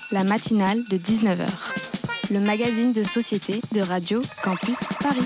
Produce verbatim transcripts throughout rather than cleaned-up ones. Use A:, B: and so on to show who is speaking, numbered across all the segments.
A: La matinale de dix-neuf heures. Le magazine de société de Radio Campus Paris.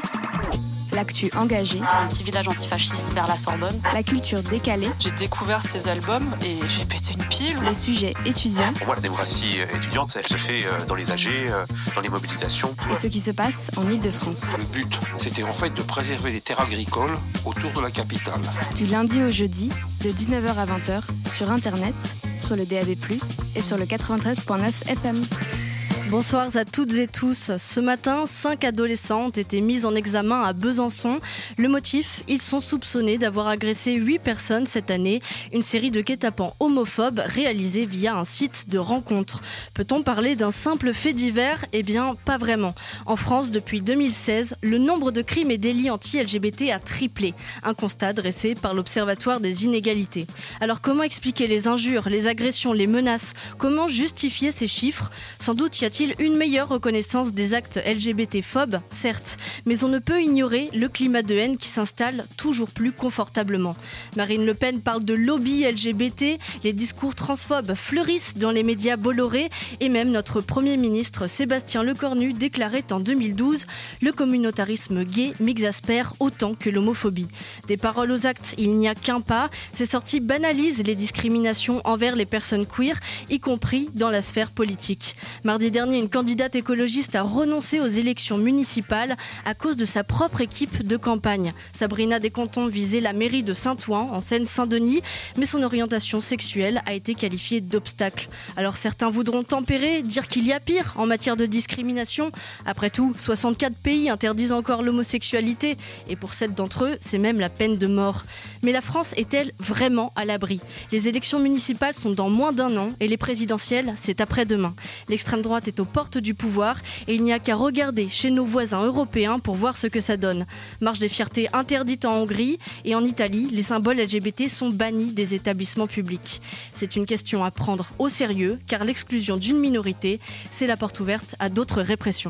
A: L'actu engagée.
B: Un petit village antifasciste vers la Sorbonne.
A: La culture décalée.
B: J'ai découvert ces albums et j'ai pété une pile.
A: Les sujets étudiants.
C: Pour moi, la démocratie étudiante, elle se fait dans les A G, dans les mobilisations.
A: Et ce qui se passe en Île-de-France.
D: Le but, c'était en fait de préserver les terres agricoles autour de la capitale.
A: Du lundi au jeudi, de dix-neuf heures à vingt heures, sur Internet, sur le D A B plus, et sur le quatre-vingt-treize virgule neuf F M.
E: Bonsoir à toutes et tous. Ce matin, cinq adolescents ont été mis en examen à Besançon. Le motif, ils sont soupçonnés d'avoir agressé huit personnes cette année. Une série de guet-apens homophobes réalisés via un site de rencontre. Peut-on parler d'un simple fait divers ? Eh bien, pas vraiment. En France, depuis deux mille seize, le nombre de crimes et délits anti-L G B T a triplé. Un constat dressé par l'Observatoire des inégalités. Alors comment expliquer les injures, les agressions, les menaces ? Comment justifier ces chiffres ? Sans doute y a-t-il une meilleure reconnaissance des actes L G B T-phobes ? Certes, mais on ne peut ignorer le climat de haine qui s'installe toujours plus confortablement. Marine Le Pen parle de lobby L G B T, les discours transphobes fleurissent dans les médias Bolloré et même notre Premier ministre Sébastien Lecornu déclarait en deux mille douze « Le communautarisme gay m'exaspère autant que l'homophobie ». Des paroles aux actes, il n'y a qu'un pas. Ces sorties banalisent les discriminations envers les personnes queer, y compris dans la sphère politique. Mardi dernier, une candidate écologiste a renoncé aux élections municipales à cause de sa propre équipe de campagne. Sabrina Descantons visait la mairie de Saint-Ouen, en Seine-Saint-Denis, mais son orientation sexuelle a été qualifiée d'obstacle. Alors certains voudront tempérer, dire qu'il y a pire en matière de discrimination. Après tout, soixante-quatre pays interdisent encore l'homosexualité, et pour sept d'entre eux, c'est même la peine de mort. Mais la France est-elle vraiment à l'abri ? Les élections municipales sont dans moins d'un an, et les présidentielles, c'est après-demain. L'extrême droite est aux portes du pouvoir et il n'y a qu'à regarder chez nos voisins européens pour voir ce que ça donne. Marche des fiertés interdite en Hongrie et en Italie, les symboles L G B T sont bannis des établissements publics. C'est une question à prendre au sérieux car l'exclusion d'une minorité, c'est la porte ouverte à d'autres répressions.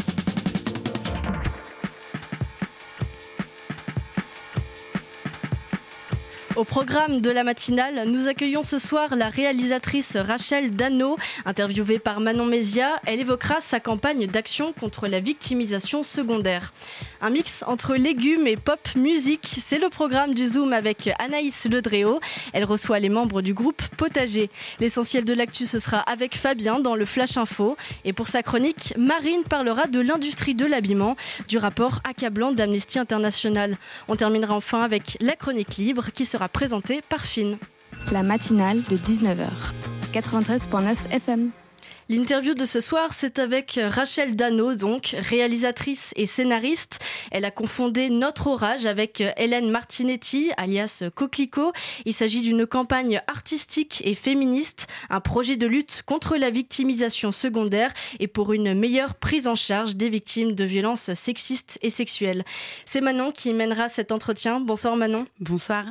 E: Au programme de la matinale, nous accueillons ce soir la réalisatrice Rachel Dano, interviewée par Manon Mézia. Elle évoquera sa campagne d'action contre la victimisation secondaire. Un mix entre légumes et pop musique, c'est le programme du Zoom avec Anaïs Ledréau. Elle reçoit les membres du groupe Potager. L'essentiel de l'actu, ce sera avec Fabien dans le Flash Info. Et pour sa chronique, Marine parlera de l'industrie de l'habillement, du rapport accablant d'Amnesty International. On terminera enfin avec la chronique libre qui sera présentée par Finn.
A: La matinale de dix-neuf heures. quatre-vingt-treize virgule neuf F M.
E: L'interview de ce soir, c'est avec Rachel Dano, donc réalisatrice et scénariste. Elle a confondé Notre Orage avec Hélène Martinetti, alias Coquelicot. Il s'agit d'une campagne artistique et féministe, un projet de lutte contre la victimisation secondaire et pour une meilleure prise en charge des victimes de violences sexistes et sexuelles. C'est Manon qui mènera cet entretien. Bonsoir Manon.
F: Bonsoir.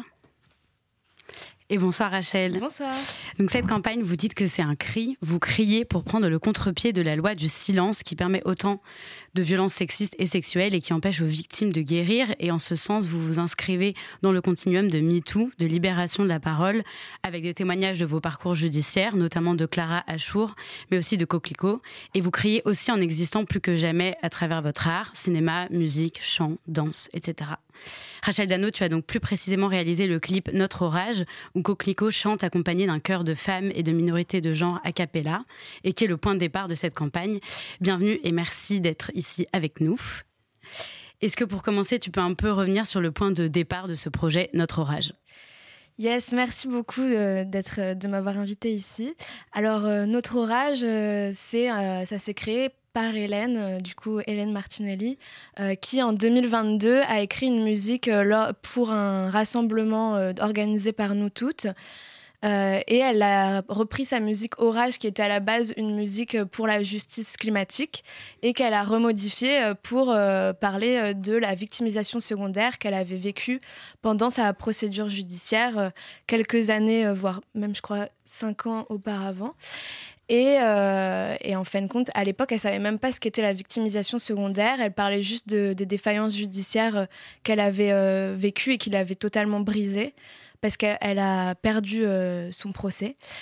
F: Et bonsoir Rachel.
E: Bonsoir.
F: Donc cette campagne, vous dites que c'est un cri. Vous criez pour prendre le contre-pied de la loi du silence qui permet autant de violences sexistes et sexuelles et qui empêche aux victimes de guérir. Et en ce sens, vous vous inscrivez dans le continuum de MeToo, de libération de la parole, avec des témoignages de vos parcours judiciaires, notamment de Clara Achour, mais aussi de Coquelicot. Et vous criez aussi en existant plus que jamais à travers votre art, cinéma, musique, chant, danse, et cetera. Rachel Dano, tu as donc plus précisément réalisé le clip Notre Orage, où Coquelicot chante accompagné d'un chœur de femmes et de minorités de genre a cappella, et qui est le point de départ de cette campagne. Bienvenue et merci d'être ici avec nous. Est-ce que pour commencer, tu peux un peu revenir sur le point de départ de ce projet Notre Orage ?
G: Yes, merci beaucoup euh, d'être, de m'avoir invitée ici. Alors, euh, Notre Orage, euh, c'est, euh, ça s'est créé par Hélène, euh, du coup Hélène Martinelli, euh, qui en deux mille vingt-deux a écrit une musique euh, pour un rassemblement euh, organisé par nous toutes. Euh, et elle a repris sa musique Orage, qui était à la base une musique pour la justice climatique, et qu'elle a remodifiée pour euh, parler de la victimisation secondaire qu'elle avait vécue pendant sa procédure judiciaire euh, quelques années, euh, voire même je crois cinq ans auparavant. Et, euh, et en fin de compte, à l'époque, elle savait même pas ce qu'était la victimisation secondaire. Elle parlait juste de, des défaillances judiciaires qu'elle avait euh, vécues et qui l'avaient totalement brisée parce qu'elle a perdu euh, son procès.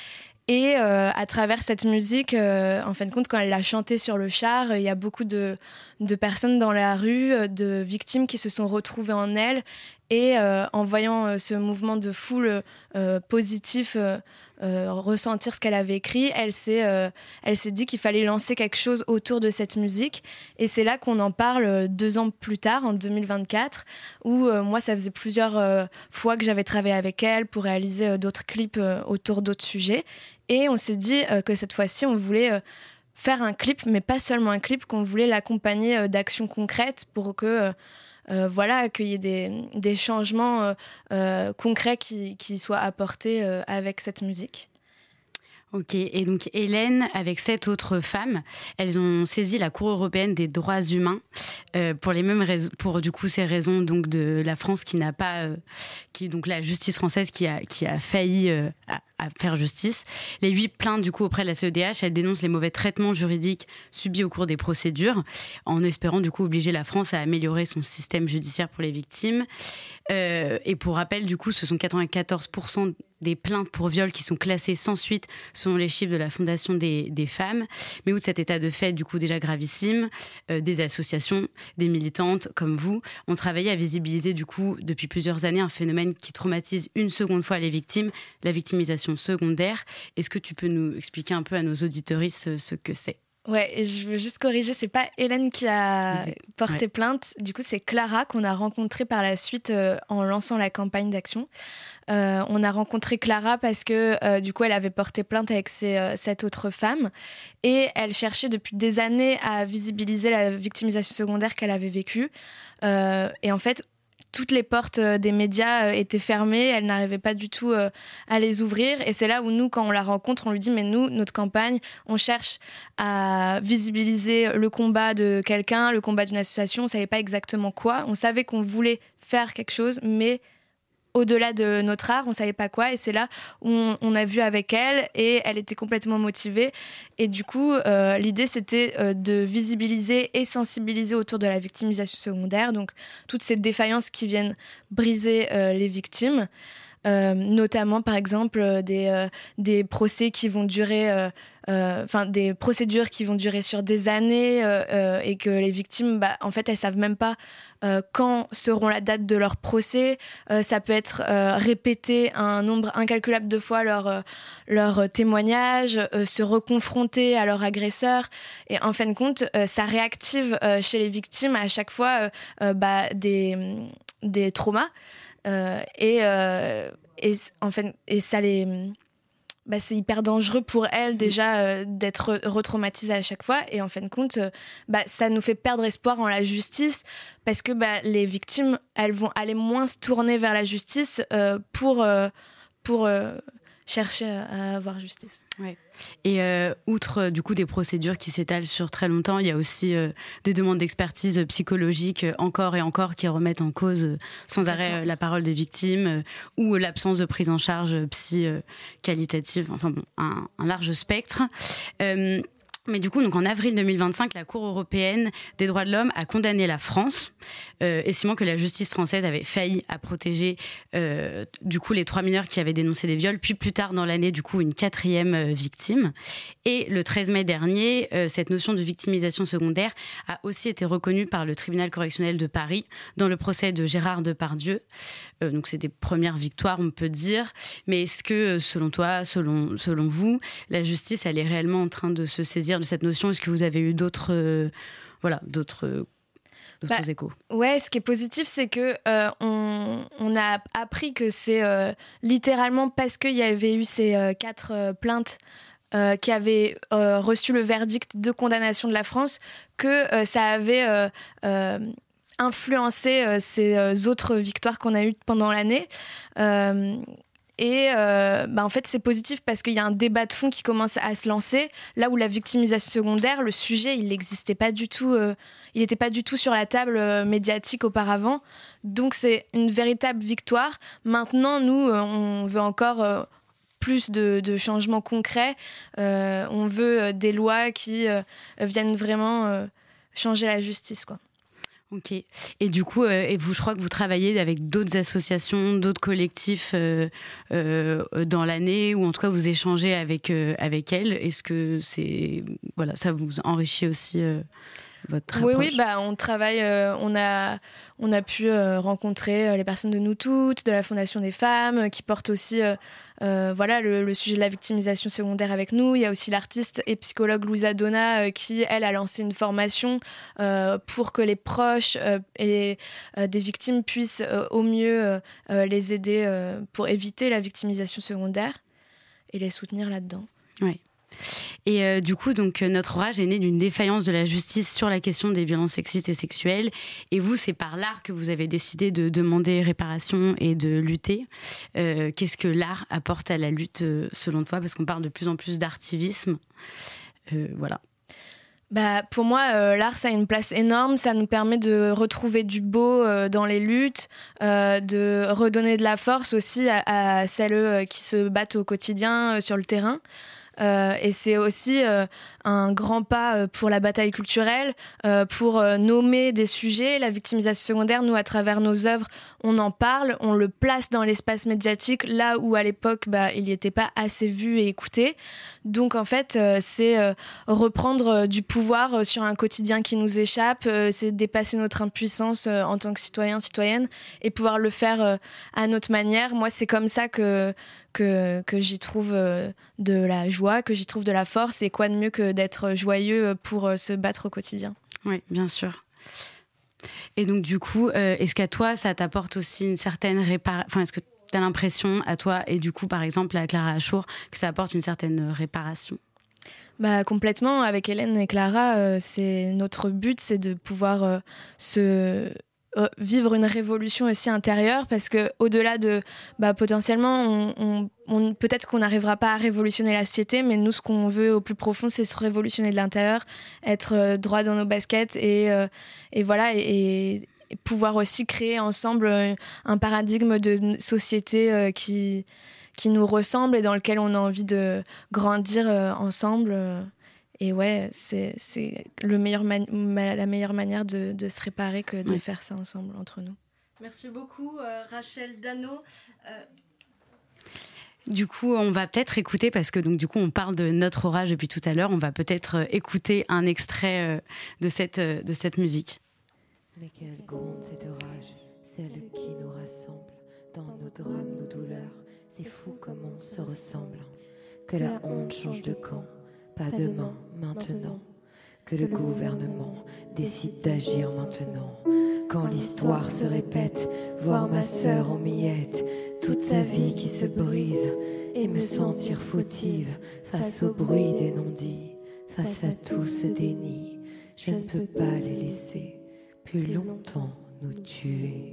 G: Et euh, à travers cette musique, euh, en fin de compte, quand elle l'a chantée sur le char, il y a beaucoup de, de personnes dans la rue, de victimes qui se sont retrouvées en elle. Et euh, en voyant euh, ce mouvement de foule euh, positif euh, euh, ressentir ce qu'elle avait écrit, elle s'est, euh, elle s'est dit qu'il fallait lancer quelque chose autour de cette musique. Et c'est là qu'on en parle deux ans plus tard, en deux mille vingt-quatre, où euh, moi, ça faisait plusieurs euh, fois que j'avais travaillé avec elle pour réaliser euh, d'autres clips euh, autour d'autres sujets. Et on s'est dit euh, que cette fois-ci, on voulait euh, faire un clip, mais pas seulement un clip, qu'on voulait l'accompagner euh, d'actions concrètes pour que... Euh, Euh, voilà, qu'il y ait des, des changements euh, euh, concrets qui, qui soient apportés euh, avec cette musique.
F: Ok, et donc Hélène, avec sept autres femmes, elles ont saisi la Cour européenne des droits humains euh, pour les mêmes raisons, pour du coup ces raisons donc de la France qui n'a pas, euh, qui donc la justice française qui a qui a failli euh, à, à faire justice. Les huit plaintes du coup auprès de la C E D H, elles dénoncent les mauvais traitements juridiques subis au cours des procédures, en espérant du coup obliger la France à améliorer son système judiciaire pour les victimes. Euh, et pour rappel, du coup, ce sont quatre-vingt-quatorze pour cent des plaintes pour viol qui sont classées sans suite, selon les chiffres de la Fondation des, des femmes. Mais outre cet état de fait, du coup, déjà gravissime, euh, des associations, des militantes comme vous, ont travaillé à visibiliser, du coup, depuis plusieurs années, un phénomène qui traumatise une seconde fois les victimes, la victimisation secondaire. Est-ce que tu peux nous expliquer un peu à nos auditeuristes ce, ce que c'est ?
G: Ouais, et je veux juste corriger, c'est pas Hélène qui a porté ouais. plainte, du coup c'est Clara qu'on a rencontrée par la suite euh, en lançant la campagne d'action. Euh, on a rencontré Clara parce que euh, du coup elle avait porté plainte avec ses, euh, sept autres femmes et elle cherchait depuis des années à visibiliser la victimisation secondaire qu'elle avait vécue. Euh, et en fait, toutes les portes des médias étaient fermées, elle n'arrivait pas du tout à les ouvrir. Et c'est là où nous, quand on la rencontre, on lui dit « Mais nous, notre campagne, on cherche à visibiliser le combat de quelqu'un, le combat d'une association. On ne savait pas exactement quoi. On savait qu'on voulait faire quelque chose, mais... au-delà de notre art, on ne savait pas quoi. Et c'est là où on, on a vu avec elle et elle était complètement motivée. Et du coup, euh, l'idée, c'était euh, de visibiliser et sensibiliser autour de la victimisation secondaire. Donc, toutes ces défaillances qui viennent briser euh, les victimes. Euh, notamment, par exemple, euh, des, euh, des procès qui vont durer... Euh, enfin euh, des procédures qui vont durer sur des années euh, euh, et que les victimes, bah, en fait, elles savent même pas euh, quand seront la date de leur procès. Euh, ça peut être euh, répéter un nombre incalculable de fois leur, euh, leur témoignage, euh, se reconfronter à leur agresseur. Et en fin de compte, euh, ça réactive euh, chez les victimes à chaque fois euh, euh, bah, des, des traumas. Euh, et, euh, et, en fait, et ça les... Bah, c'est hyper dangereux pour elles déjà euh, d'être retraumatisées à chaque fois et en fin de compte euh, bah, ça nous fait perdre espoir en la justice parce que bah, les victimes elles vont aller moins se tourner vers la justice euh, pour, euh, pour euh, chercher à avoir justice.
F: Ouais. Et euh, outre du coup des procédures qui s'étalent sur très longtemps, il y a aussi euh, des demandes d'expertise psychologique euh, encore et encore qui remettent en cause euh, sans arrêt euh, la parole des victimes euh, ou euh, l'absence de prise en charge euh, psy euh, qualitative, enfin bon, un, un large spectre. Euh, Mais du coup, donc en avril deux mille vingt-cinq, la Cour européenne des droits de l'homme a condamné la France, euh, estimant que la justice française avait failli à protéger euh, du coup les trois mineurs qui avaient dénoncé des viols, puis plus tard dans l'année, du coup, une quatrième euh, victime. Et le treize mai dernier, euh, cette notion de victimisation secondaire a aussi été reconnue par le tribunal correctionnel de Paris dans le procès de Gérard Depardieu. Euh, donc c'est des premières victoires, on peut dire. Mais est-ce que, selon toi, selon, selon vous, la justice, elle est réellement en train de se saisir de cette notion? Est-ce que vous avez eu d'autres, euh, voilà, d'autres, euh, d'autres bah, échos?
G: Ouais, ce qui est positif, c'est que euh, on, on a appris que c'est euh, littéralement parce qu'il y avait eu ces euh, quatre euh, plaintes euh, qui avaient euh, reçu le verdict de condamnation de la France que euh, ça avait euh, euh, influencé euh, ces euh, autres victoires qu'on a eues pendant l'année. Euh, Et euh, bah en fait, c'est positif parce qu'il y a un débat de fond qui commence à se lancer. Là où la victimisation secondaire, le sujet, il n'existait pas du tout. Euh, il n'était pas du tout sur la table euh, médiatique auparavant. Donc, c'est une véritable victoire. Maintenant, nous, euh, on veut encore euh, plus de, de changements concrets. Euh, on veut euh, des lois qui euh, viennent vraiment euh, changer la justice, quoi.
F: Ok. Et du coup, euh, et vous, je crois que vous travaillez avec d'autres associations, d'autres collectifs euh, euh, dans l'année, ou en tout cas vous échangez avec euh, avec elles. Est-ce que c'est voilà, ça vous enrichit aussi euh, votre approche?
G: Oui, oui, bah on travaille, euh, on a on a pu euh, rencontrer euh, les personnes de Nous Toutes, de la Fondation des Femmes, euh, qui portent aussi euh, euh, voilà le, le sujet de la victimisation secondaire avec nous. Il y a aussi l'artiste et psychologue Louisa Donna euh, qui elle a lancé une formation euh, pour que les proches euh, et euh, des victimes puissent euh, au mieux euh, euh, les aider euh, pour éviter la victimisation secondaire et les soutenir là-dedans.
F: Oui. Et euh, du coup, donc, notre orage est né d'une défaillance de la justice sur la question des violences sexistes et sexuelles. Et vous, c'est par l'art que vous avez décidé de demander réparation et de lutter. Euh, qu'est-ce que l'art apporte à la lutte, euh, selon toi? Parce qu'on parle de plus en plus d'artivisme. Euh, voilà.
G: Bah, pour moi, euh, l'art, ça a une place énorme. Ça nous permet de retrouver du beau euh, dans les luttes, euh, de redonner de la force aussi à, à celles euh, qui se battent au quotidien euh, sur le terrain. Euh, et c'est aussi euh, un grand pas euh, pour la bataille culturelle, euh, pour euh, nommer des sujets. La victimisation secondaire, nous, à travers nos œuvres, on en parle, on le place dans l'espace médiatique, là où à l'époque, bah, il n'y était pas assez vu et écouté. Donc en fait, euh, c'est euh, reprendre euh, du pouvoir euh, sur un quotidien qui nous échappe, euh, c'est dépasser notre impuissance euh, en tant que citoyen, citoyenne, et pouvoir le faire euh, à notre manière. Moi, c'est comme ça que Que, que j'y trouve euh, de la joie, que j'y trouve de la force, et quoi de mieux que d'être joyeux pour euh, se battre au quotidien.
F: Oui, bien sûr. Et donc du coup, euh, est-ce qu'à toi, ça t'apporte aussi une certaine réparation, enfin, est-ce que tu as l'impression, à toi, et du coup, par exemple, à Clara Achour, que ça apporte une certaine réparation?
G: Bah, complètement. Avec Hélène et Clara, euh, c'est notre but, c'est de pouvoir euh, se... vivre une révolution aussi intérieure, parce que au-delà de bah, potentiellement on, on, on, peut-être qu'on n'arrivera pas à révolutionner la société, mais nous ce qu'on veut au plus profond, c'est se révolutionner de l'intérieur, être euh, droit dans nos baskets et, euh, et voilà et, et pouvoir aussi créer ensemble euh, un paradigme de société euh, qui, qui nous ressemble et dans lequel on a envie de grandir euh, ensemble euh. Et ouais, c'est, c'est le meilleur man- ma- la meilleure manière de, de se réparer que de
F: ouais.
G: faire ça ensemble, entre nous.
E: Merci beaucoup, euh, Rachel Dano. Euh...
F: Du coup, on va peut-être écouter, parce que donc, du coup, on parle de notre orage depuis tout à l'heure, on va peut-être écouter un extrait euh, de, cette, euh, de cette musique.
H: Mais quelle gronde cet orage, celle qui nous rassemble, dans nos drames, nos douleurs, c'est fou comme on se ressemble, que la honte change de camp. Pas demain, maintenant, que le gouvernement décide d'agir maintenant. Quand l'histoire se répète, voir ma sœur en miettes, toute sa vie qui se brise, et me sentir fautive face au bruit des non-dits, face à tout ce déni. Je ne peux pas les laisser plus longtemps nous tuer.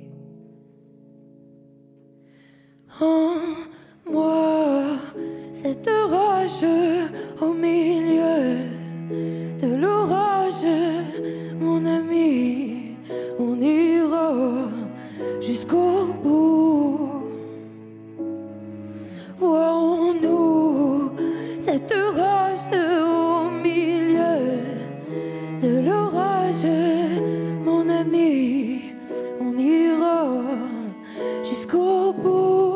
H: En moi, cette rage au milieu de l'orage, mon ami, on ira jusqu'au bout. Voyons-nous cette rage au milieu de l'orage, mon ami, on ira jusqu'au bout.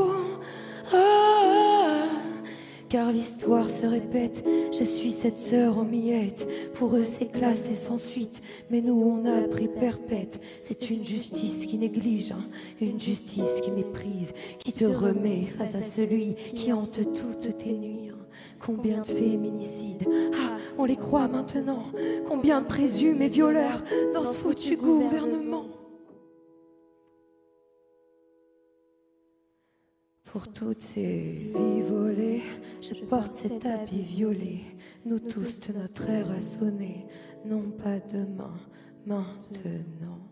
H: Ah, car l'histoire se répète, je suis cette sœur en miettes. Pour eux c'est classe et sans suite, mais nous on a pris perpète. C'est une justice qui néglige, hein, une justice qui méprise, qui te remet face à celui qui hante toutes tes nuits. Hein. Combien de féminicides, ah, on les croit maintenant. Combien de présumés violeurs dans ce foutu gouvernement. Pour toutes ces vies volées, je porte cet habit violet. Nous tous de notre ère a sonné, non pas demain, maintenant.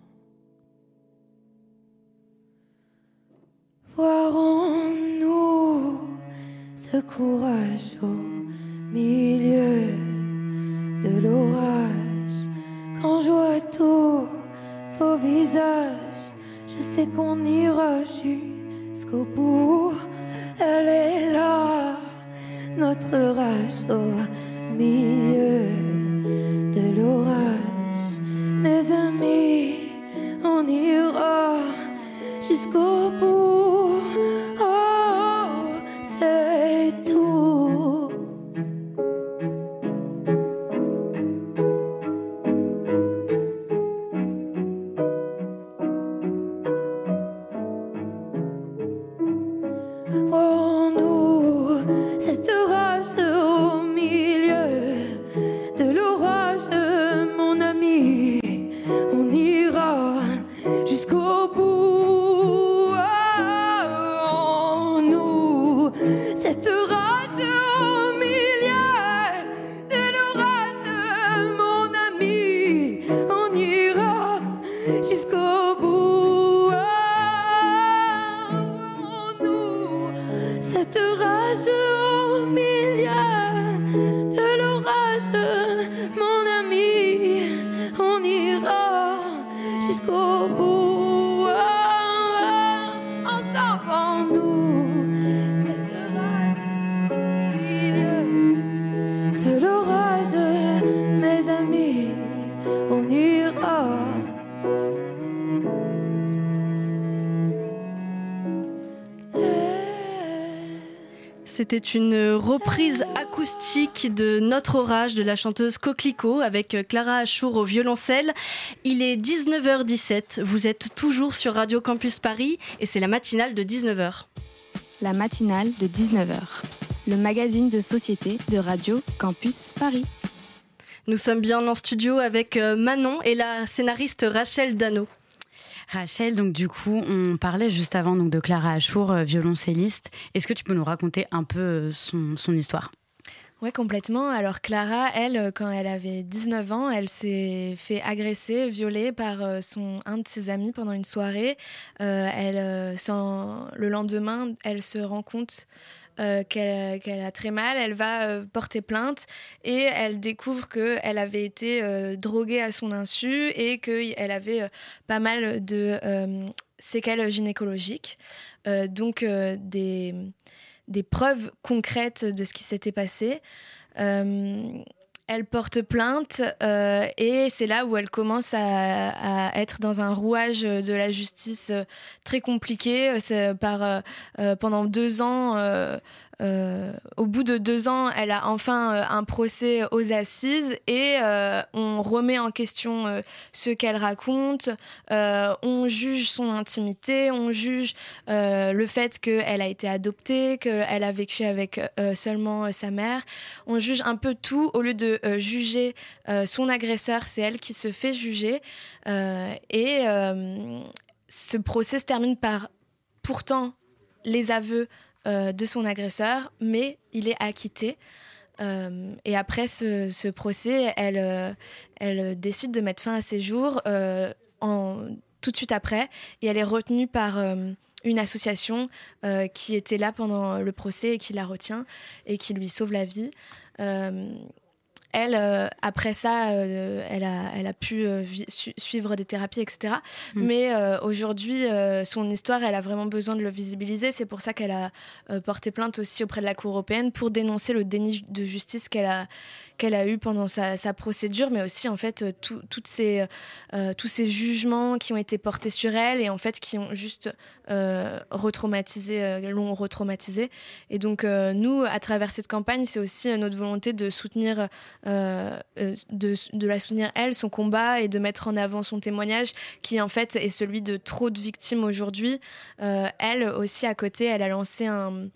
H: Voirons-nous ce courage au milieu de l'orage. Quand je vois tous vos visages, je sais qu'on ira jusqu'au bout. Elle est là, notre rage au milieu de l'orage. Mes amis,
E: c'était une reprise acoustique de Notre Orage de la chanteuse Coquelicot avec Clara Achour au violoncelle. Il est dix-neuf heures dix-sept, vous êtes toujours sur Radio Campus Paris et c'est la matinale de dix-neuf heures.
A: La matinale de dix-neuf heures, le magazine de société de Radio Campus Paris.
E: Nous sommes bien en studio avec Manon et la scénariste Rachel Dano.
F: Rachel, donc du coup, on parlait juste avant donc, de Clara Achour, violoncelliste. Est-ce que tu peux nous raconter un peu son, son histoire ?
G: Oui, complètement. Alors Clara, elle, quand elle avait dix-neuf ans, elle s'est fait agresser, violer par son, un de ses amis pendant une soirée. Euh, elle, sans, le lendemain, elle se rend compte Euh, qu'elle, qu'elle a très mal, elle va euh, porter plainte et elle découvre qu'elle avait été euh, droguée à son insu et qu'elle avait euh, pas mal de euh, séquelles gynécologiques, euh, donc euh, des, des preuves concrètes de ce qui s'était passé. Euh, Elle porte plainte euh, et c'est là où elle commence à, à être dans un rouage de la justice très compliqué. C'est par, euh, pendant deux ans, euh, euh, au bout de deux ans, elle a enfin euh, un procès aux assises et euh, on remet en question euh, ce qu'elle raconte, euh, on juge son intimité, on juge euh, le fait qu'elle a été adoptée, qu'elle a vécu avec euh, seulement euh, sa mère. On juge un peu tout au lieu de euh, juger euh, son agresseur, c'est elle qui se fait juger. Euh, et euh, ce procès se termine par pourtant les aveux euh, de son agresseur, mais il est acquitté. Euh, et après ce, ce procès, elle, euh, elle décide de mettre fin à ses jours euh, en, tout de suite après, et elle est retenue par euh, une association euh, qui était là pendant le procès et qui la retient et qui lui sauve la vie. Euh, Elle, euh, après ça, euh, elle, a, elle a pu euh, vi- su- suivre des thérapies, et cetera. Mmh. Mais euh, aujourd'hui, euh, son histoire, elle a vraiment besoin de le visibiliser. C'est pour ça qu'elle a euh, porté plainte aussi auprès de la Cour européenne pour dénoncer le déni de justice qu'elle a, qu'elle a eu pendant sa, sa procédure, mais aussi en fait tout, toutes ces, euh, tous ces jugements qui ont été portés sur elle et en fait qui ont juste euh, retraumatisé, euh, l'ont retraumatisé. Et donc euh, nous, à travers cette campagne, c'est aussi notre volonté de soutenir, euh, de, de la soutenir elle, son combat et de mettre en avant son témoignage qui en fait est celui de trop de victimes aujourd'hui. Euh, elle aussi à côté, elle a lancé un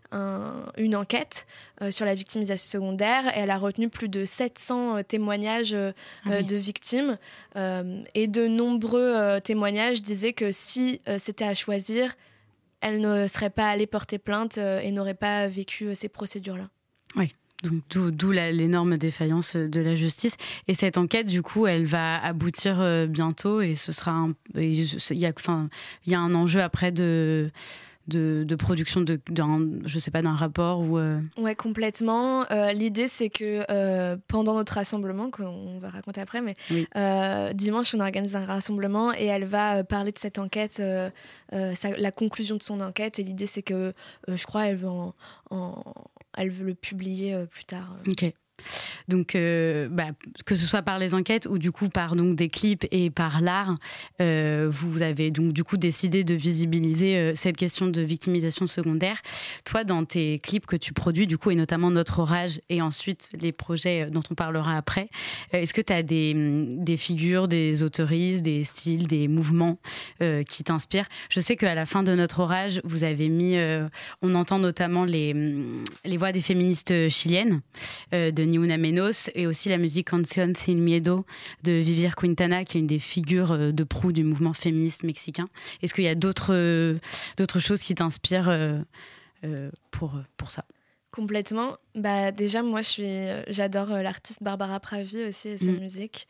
G: Un, une enquête euh, sur la victimisation secondaire et elle a retenu plus de sept cents euh, témoignages euh, ah oui. de victimes euh, et de nombreux euh, témoignages disaient que si euh, c'était à choisir, elle ne serait pas allée porter plainte euh, et n'aurait pas vécu euh, ces procédures-là.
F: Oui. Donc, d'où, d'où la, l'énorme défaillance de la justice. Et cette enquête, du coup, elle va aboutir euh, bientôt et ce sera un, il y a, enfin, il y a un enjeu après de De, de production de, d'un, je sais pas, d'un rapport ou euh...
G: Ouais, complètement. Euh, l'idée, c'est que euh, pendant notre rassemblement, qu'on va raconter après, mais oui. euh, dimanche, on organise un rassemblement et elle va parler de cette enquête, euh, euh, sa, la conclusion de son enquête. Et l'idée, c'est que, euh, je crois, elle veut, en, en, elle veut le publier euh, plus tard.
F: Ok. Donc, euh, bah, que ce soit par les enquêtes ou du coup par donc, des clips et par l'art, euh, vous avez donc du coup décidé de visibiliser euh, cette question de victimisation secondaire. Toi, dans tes clips que tu produis, du coup, et notamment Notre Orage et ensuite les projets dont on parlera après, euh, est-ce que tu as des, des figures, des autoristes, des styles, des mouvements euh, qui t'inspirent ? Je sais qu'à la fin de Notre Orage, vous avez mis, euh, on entend notamment les, les voix des féministes chiliennes, euh, de Ni Una Menos, et aussi la musique Canción Sin Miedo de Vivir Quintana, qui est une des figures de proue du mouvement féministe mexicain. Est-ce qu'il y a d'autres, d'autres choses qui t'inspirent euh, euh, pour, pour ça ?
G: Complètement. Bah, déjà, moi, je suis, j'adore l'artiste Barbara Pravi aussi et sa mmh. musique.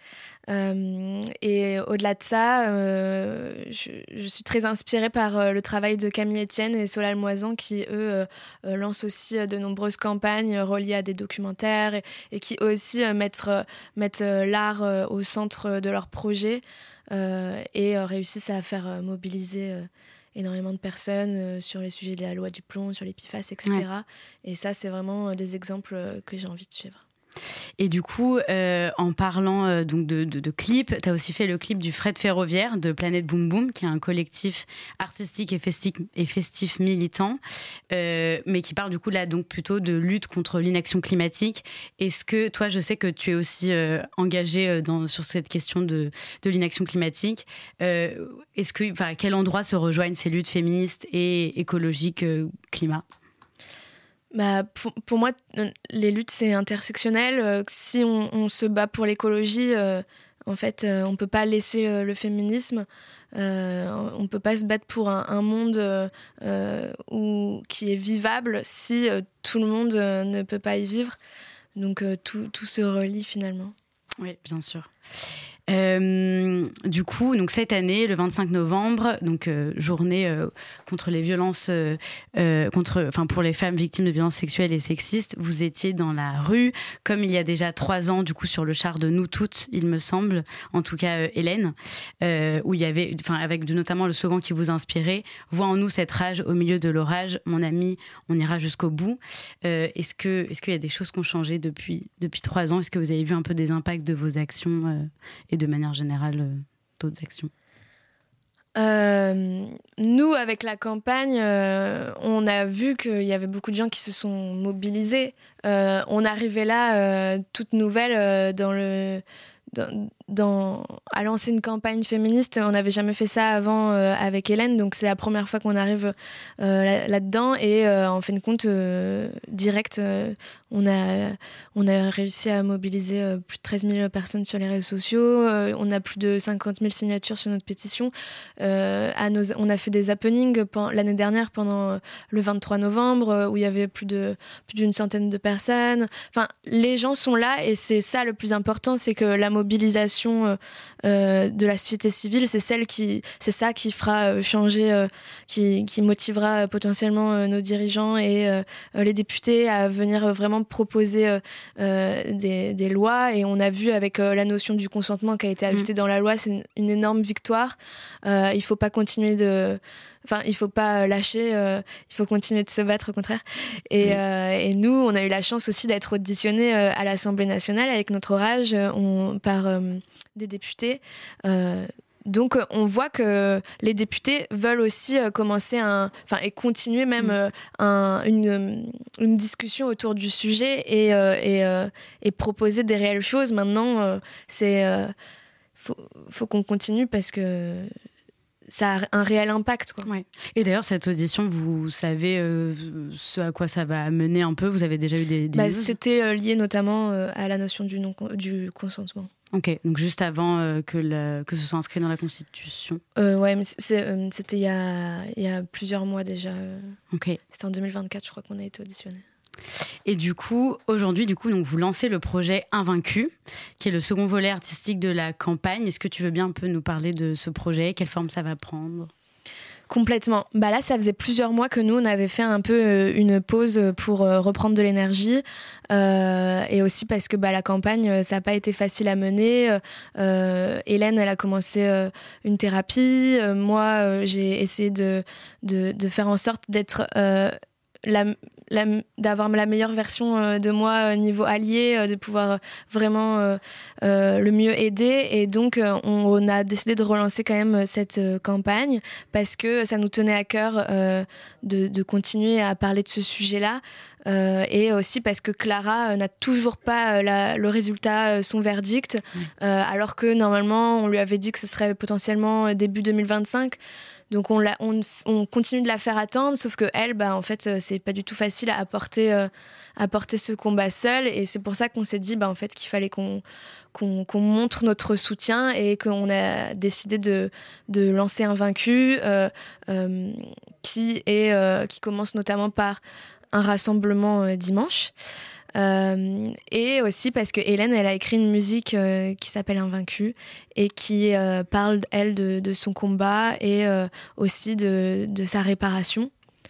G: Euh, et au-delà de ça, euh, je, je suis très inspirée par le travail de Camille Etienne et Solal Moisan qui, eux, euh, lancent aussi de nombreuses campagnes reliées à des documentaires et, et qui aussi euh, mettent, mettent l'art euh, au centre de leurs projets euh, et euh, réussissent à faire mobiliser euh, énormément de personnes euh, sur les sujets de la loi du plomb, sur les P F A S, et cetera. Ouais. Et ça, c'est vraiment des exemples que j'ai envie de suivre.
F: Et du coup, euh, en parlant euh, donc de, de, de clips, tu as aussi fait le clip du Fret Ferroviaire de Planète Boom Boom, qui est un collectif artistique et festif, et festif militant, euh, mais qui parle du coup là donc plutôt de lutte contre l'inaction climatique. Est-ce que toi, je sais que tu es aussi euh, engagée dans, sur cette question de, de l'inaction climatique. Euh, est-ce que, enfin, à quel endroit se rejoignent ces luttes féministes et écologiques euh, climat ?
G: Bah, pour, pour moi, les luttes, c'est intersectionnel. Euh, si on, on se bat pour l'écologie, euh, en fait, euh, on ne peut pas laisser euh, le féminisme. Euh, on ne peut pas se battre pour un, un monde euh, où, qui est vivable si euh, tout le monde euh, ne peut pas y vivre. Donc, euh, tout, tout se relie finalement.
F: Oui, bien sûr. Euh, du coup, donc cette année, le vingt-cinq novembre, donc euh, journée euh, contre les violences, euh, euh, contre, enfin pour les femmes victimes de violences sexuelles et sexistes, vous étiez dans la rue, comme il y a déjà trois ans, du coup sur le char de Nous Toutes, il me semble, en tout cas euh, Hélène, euh, où il y avait, enfin avec notamment le slogan qui vous inspirait, vois en nous cette rage au milieu de l'orage, mon ami, on ira jusqu'au bout. Euh, est-ce que, est-ce qu'il y a des choses qui ont changé depuis depuis trois ans ? Est-ce que vous avez vu un peu des impacts de vos actions euh, et de manière générale euh, d'autres actions ?
G: euh, Nous, avec la campagne, euh, on a vu qu'il y avait beaucoup de gens qui se sont mobilisés. Euh, on arrivait là, euh, toute nouvelle, euh, dans le, dans, dans, à lancer une campagne féministe. On n'avait jamais fait ça avant euh, avec Hélène, donc c'est la première fois qu'on arrive euh, là, là-dedans. Et euh, en fin de compte, euh, direct, euh, on, a, on a réussi à mobiliser euh, plus de treize mille personnes sur les réseaux sociaux. Euh, on a plus de cinquante mille signatures sur notre pétition. Euh, à nos, on a fait des happenings pen, l'année dernière pendant le vingt-trois novembre, où il y avait plus, de, plus d'une centaine de personnes. Enfin, les gens sont là et c'est ça le plus important, c'est que la mobilisation Euh, de la société civile, c'est celle qui, c'est ça qui fera euh, changer, euh, qui, qui motivera euh, potentiellement euh, nos dirigeants et euh, les députés à venir vraiment proposer euh, euh, des, des lois. Et on a vu avec euh, la notion du consentement qui a été ajoutée mmh. dans la loi, c'est une, une énorme victoire. Euh, il faut pas continuer de Enfin, il faut pas lâcher, euh, il faut continuer de se battre au contraire. Et, oui. euh, et nous, on a eu la chance aussi d'être auditionnés euh, à l'Assemblée nationale avec notre orage on, par euh, des députés. Euh, donc, on voit que les députés veulent aussi euh, commencer un, enfin, et continuer même mmh. euh, un, une, une discussion autour du sujet et, euh, et, euh, et proposer des réelles choses. Maintenant, euh, c'est, euh, faut, faut qu'on continue parce que ça a un réel impact, quoi.
F: Ouais. Et d'ailleurs, cette audition, vous savez euh, ce à quoi ça va mener un peu ? Vous avez déjà eu des, des
G: bah,
F: news ?
G: C'était euh, lié notamment euh, à la notion du, non, du consentement.
F: Ok, donc juste avant euh, que, le, que ce soit inscrit dans la Constitution.
G: Euh, ouais, mais c'est, euh, c'était il y a, il y a plusieurs mois déjà.
F: Ok.
G: C'était en deux mille vingt-quatre, je crois qu'on a été auditionné.
F: Et du coup, aujourd'hui, du coup, donc, vous lancez le projet Invaincu, qui est le second volet artistique de la campagne. Est-ce que tu veux bien un peu nous parler de ce projet ? Quelle forme ça va prendre ?
G: Complètement. Bah là, ça faisait plusieurs mois que nous, on avait fait un peu une pause pour reprendre de l'énergie. Euh, et aussi parce que bah, la campagne, ça n'a pas été facile à mener. Euh, Hélène, elle a commencé euh, une thérapie. Euh, moi, euh, j'ai essayé de, de, de faire en sorte d'être... Euh, La, la, d'avoir la meilleure version de moi niveau allié, de pouvoir vraiment euh, euh, le mieux aider. Et donc, on, on a décidé de relancer quand même cette campagne parce que ça nous tenait à cœur euh, de, de continuer à parler de ce sujet-là. Euh, et aussi parce que Clara euh, n'a toujours pas euh, la, le résultat, euh, son verdict, euh, alors que normalement, on lui avait dit que ce serait potentiellement début deux mille vingt-cinq. Donc on, la, on, on continue de la faire attendre, sauf que elle, bah, en fait, c'est pas du tout facile à porter, euh, à porter ce combat seule. Et c'est pour ça qu'on s'est dit bah, en fait, qu'il fallait qu'on, qu'on, qu'on montre notre soutien et qu'on a décidé de, de lancer Invaincu, euh, euh, qui, est, euh, qui commence notamment par un rassemblement euh, dimanche. Euh, et aussi parce que Hélène, elle a écrit une musique euh, qui s'appelle Invaincu et qui euh, parle, elle, de, de son combat et euh, aussi de, de sa réparation.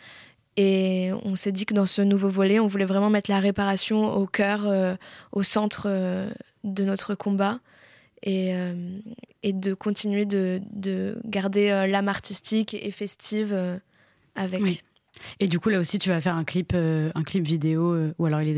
G: Et on s'est dit que dans ce nouveau volet, on voulait vraiment mettre la réparation au cœur, euh, au centre euh, de notre combat et, euh, et de continuer de, de garder euh, l'âme artistique et festive euh, avec.
F: Oui. Et du coup, là aussi, tu vas faire un clip, euh, un clip vidéo, euh, ou alors il est déjà fait ?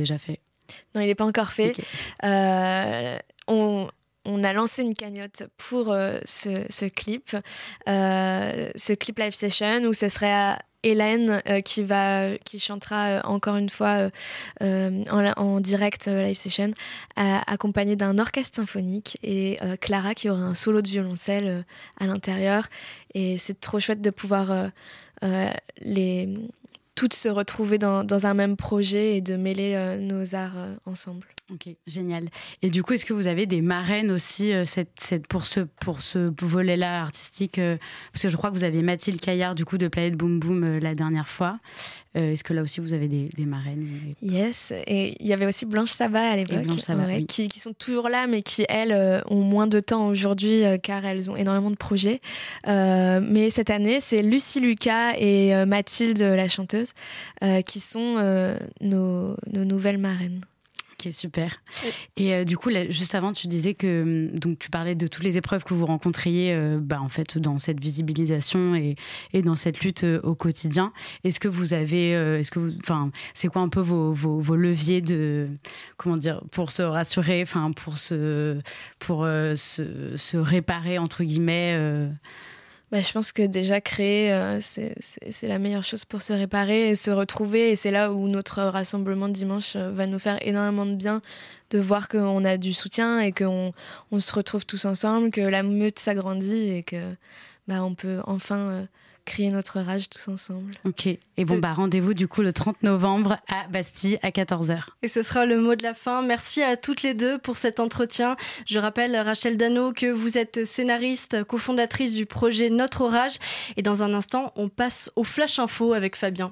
G: Non, il n'est pas encore fait.
F: Okay.
G: Euh, on, on a lancé une cagnotte pour euh, ce, ce clip, euh, ce clip live session où ce serait à Hélène euh, qui, va, qui chantera euh, encore une fois euh, en, en direct euh, live session, euh, accompagnée d'un orchestre symphonique et euh, Clara qui aura un solo de violoncelle euh, à l'intérieur. Et c'est trop chouette de pouvoir euh, euh, les, toutes se retrouver dans, dans un même projet et de mêler euh, nos arts euh, ensemble.
F: Ok, génial. Et du coup, est-ce que vous avez des marraines aussi euh, cette, cette, pour ce, pour ce volet-là artistique euh, parce que je crois que vous aviez Mathilde Caillard du coup de Planète Boom Boom euh, la dernière fois. Euh, est-ce que là aussi vous avez des, des marraines?
G: Yes, et il y avait aussi Blanche Sabat à l'époque,
F: Blanche Sabat,
G: ouais,
F: oui.
G: qui, qui sont toujours là, mais qui elles euh, ont moins de temps aujourd'hui euh, car elles ont énormément de projets. Euh, mais cette année, c'est Lucie Lucas et euh, Mathilde, la chanteuse, euh, qui sont euh, nos, nos nouvelles marraines.
F: Ok, super. Et euh, du coup, là, juste avant, tu disais que donc tu parlais de toutes les épreuves que vous rencontriez, euh, bah, en fait, dans cette visibilisation et, et dans cette lutte euh, au quotidien. Est-ce que vous avez, euh, est-ce que vous, enfin, c'est quoi un peu vos, vos, vos leviers de, comment dire, pour se rassurer, enfin, pour se, pour euh, se, se réparer entre guillemets. Euh...
G: Bah, je pense que déjà créer, euh, c'est, c'est, c'est la meilleure chose pour se réparer et se retrouver. Et c'est là où notre rassemblement de dimanche euh, va nous faire énormément de bien, de voir qu'on a du soutien et qu'on on se retrouve tous ensemble, que la meute s'agrandit et que bah, on peut enfin euh, crier notre rage tous ensemble.
F: Ok. Et bon, bah, rendez-vous du coup le trente novembre à Bastille à quatorze heures.
E: Et ce sera le mot de la fin. Merci à toutes les deux pour cet entretien. Je rappelle, Rachel Dano, que vous êtes scénariste, cofondatrice du projet Notre Orage. Et dans un instant, on passe au Flash Info avec Fabien.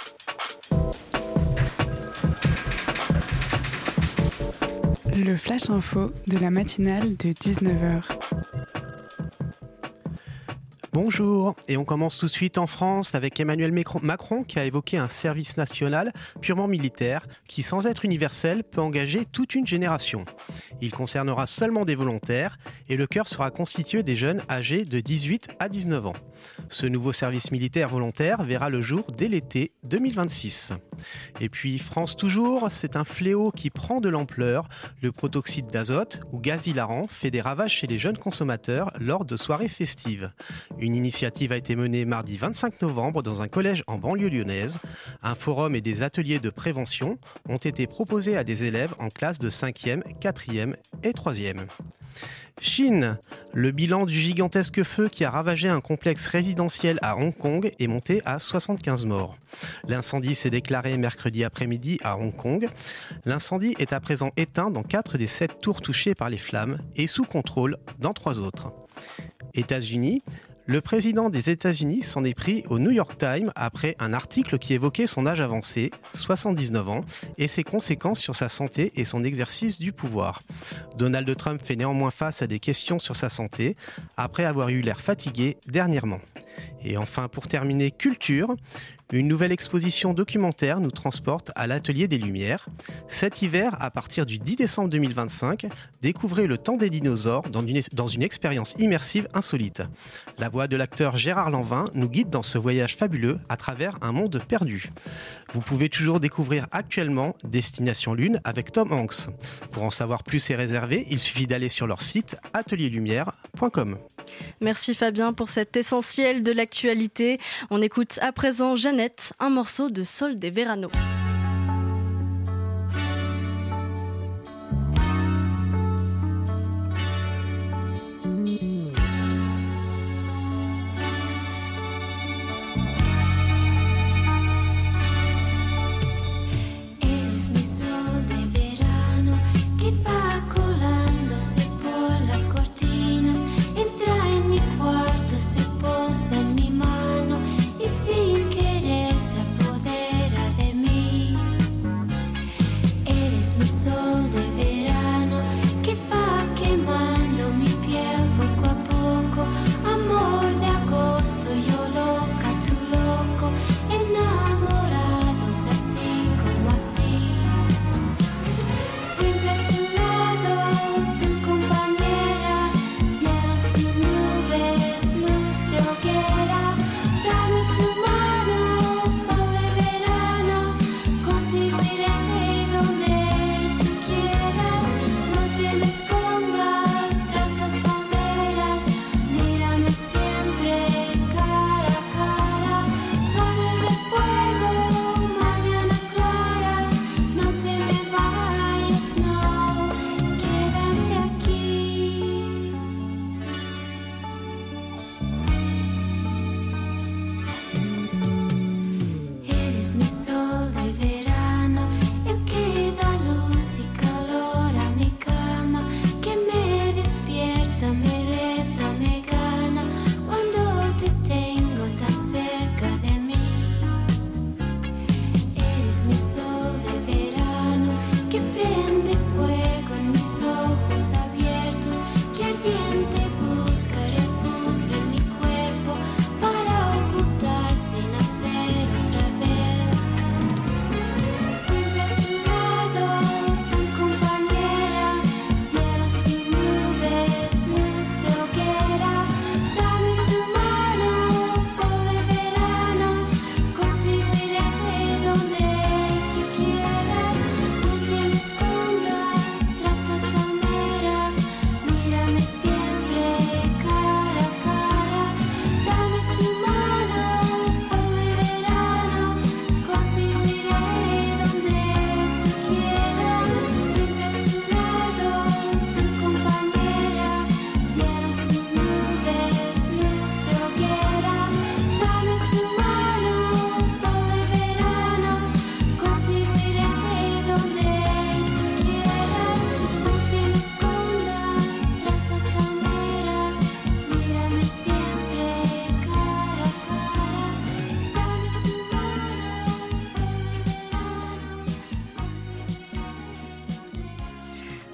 I: Le Flash Info de la matinale de dix-neuf heures.
J: Bonjour, et on commence tout de suite en France avec Emmanuel Macron qui a évoqué un service national purement militaire qui, sans être universel, peut engager toute une génération. Il concernera seulement des volontaires et le cœur sera constitué des jeunes âgés de dix-huit à dix-neuf ans. Ce nouveau service militaire volontaire verra le jour dès l'été deux mille vingt-six. Et puis France toujours, c'est un fléau qui prend de l'ampleur. Le protoxyde d'azote ou gaz hilarant fait des ravages chez les jeunes consommateurs lors de soirées festives. Une initiative a été menée mardi vingt-cinq novembre dans un collège en banlieue lyonnaise. Un forum et des ateliers de prévention ont été proposés à des élèves en classe de cinquième, quatrième et troisième. Chine, le bilan du gigantesque feu qui a ravagé un complexe résidentiel à Hong Kong est monté à soixante-quinze morts. L'incendie s'est déclaré mercredi après-midi à Hong Kong. L'incendie est à présent éteint dans quatre des sept tours touchées par les flammes et sous contrôle dans trois autres. États-Unis, le président des États-Unis s'en est pris au New York Times après un article qui évoquait son âge avancé, soixante-dix-neuf ans, et ses conséquences sur sa santé et son exercice du pouvoir. Donald Trump fait néanmoins face à des questions sur sa santé, après avoir eu l'air fatigué dernièrement. Et enfin, pour terminer, culture. Une nouvelle exposition documentaire nous transporte à l'Atelier des Lumières. Cet hiver, à partir du dix décembre deux mille vingt-cinq, découvrez le temps des dinosaures dans une, dans une expérience immersive insolite. La voix de l'acteur Gérard Lanvin nous guide dans ce voyage fabuleux à travers un monde perdu. Vous pouvez toujours découvrir actuellement Destination Lune avec Tom Hanks. Pour en savoir plus et réserver, il suffit d'aller sur leur site atelier lumière point com.
E: Merci Fabien pour cet essentiel de l'actualité. On écoute à présent Jeannette, un morceau de Sol de Verano.
K: Donde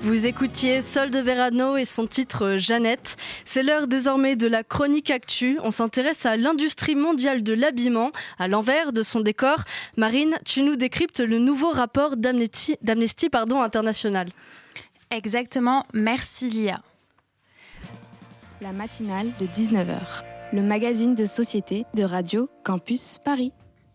E: Vous écoutiez Sol de Verano et son titre Jeannette. C'est l'heure désormais de la chronique actu. On s'intéresse à l'industrie mondiale de l'habillement, à l'envers de son décor. Marine, tu nous décryptes le nouveau rapport d'Amnesty, d'Amnesty pardon, International.
K: Exactement, merci Lia.
A: La matinale de dix-neuf heures, le magazine de société de Radio Campus Paris.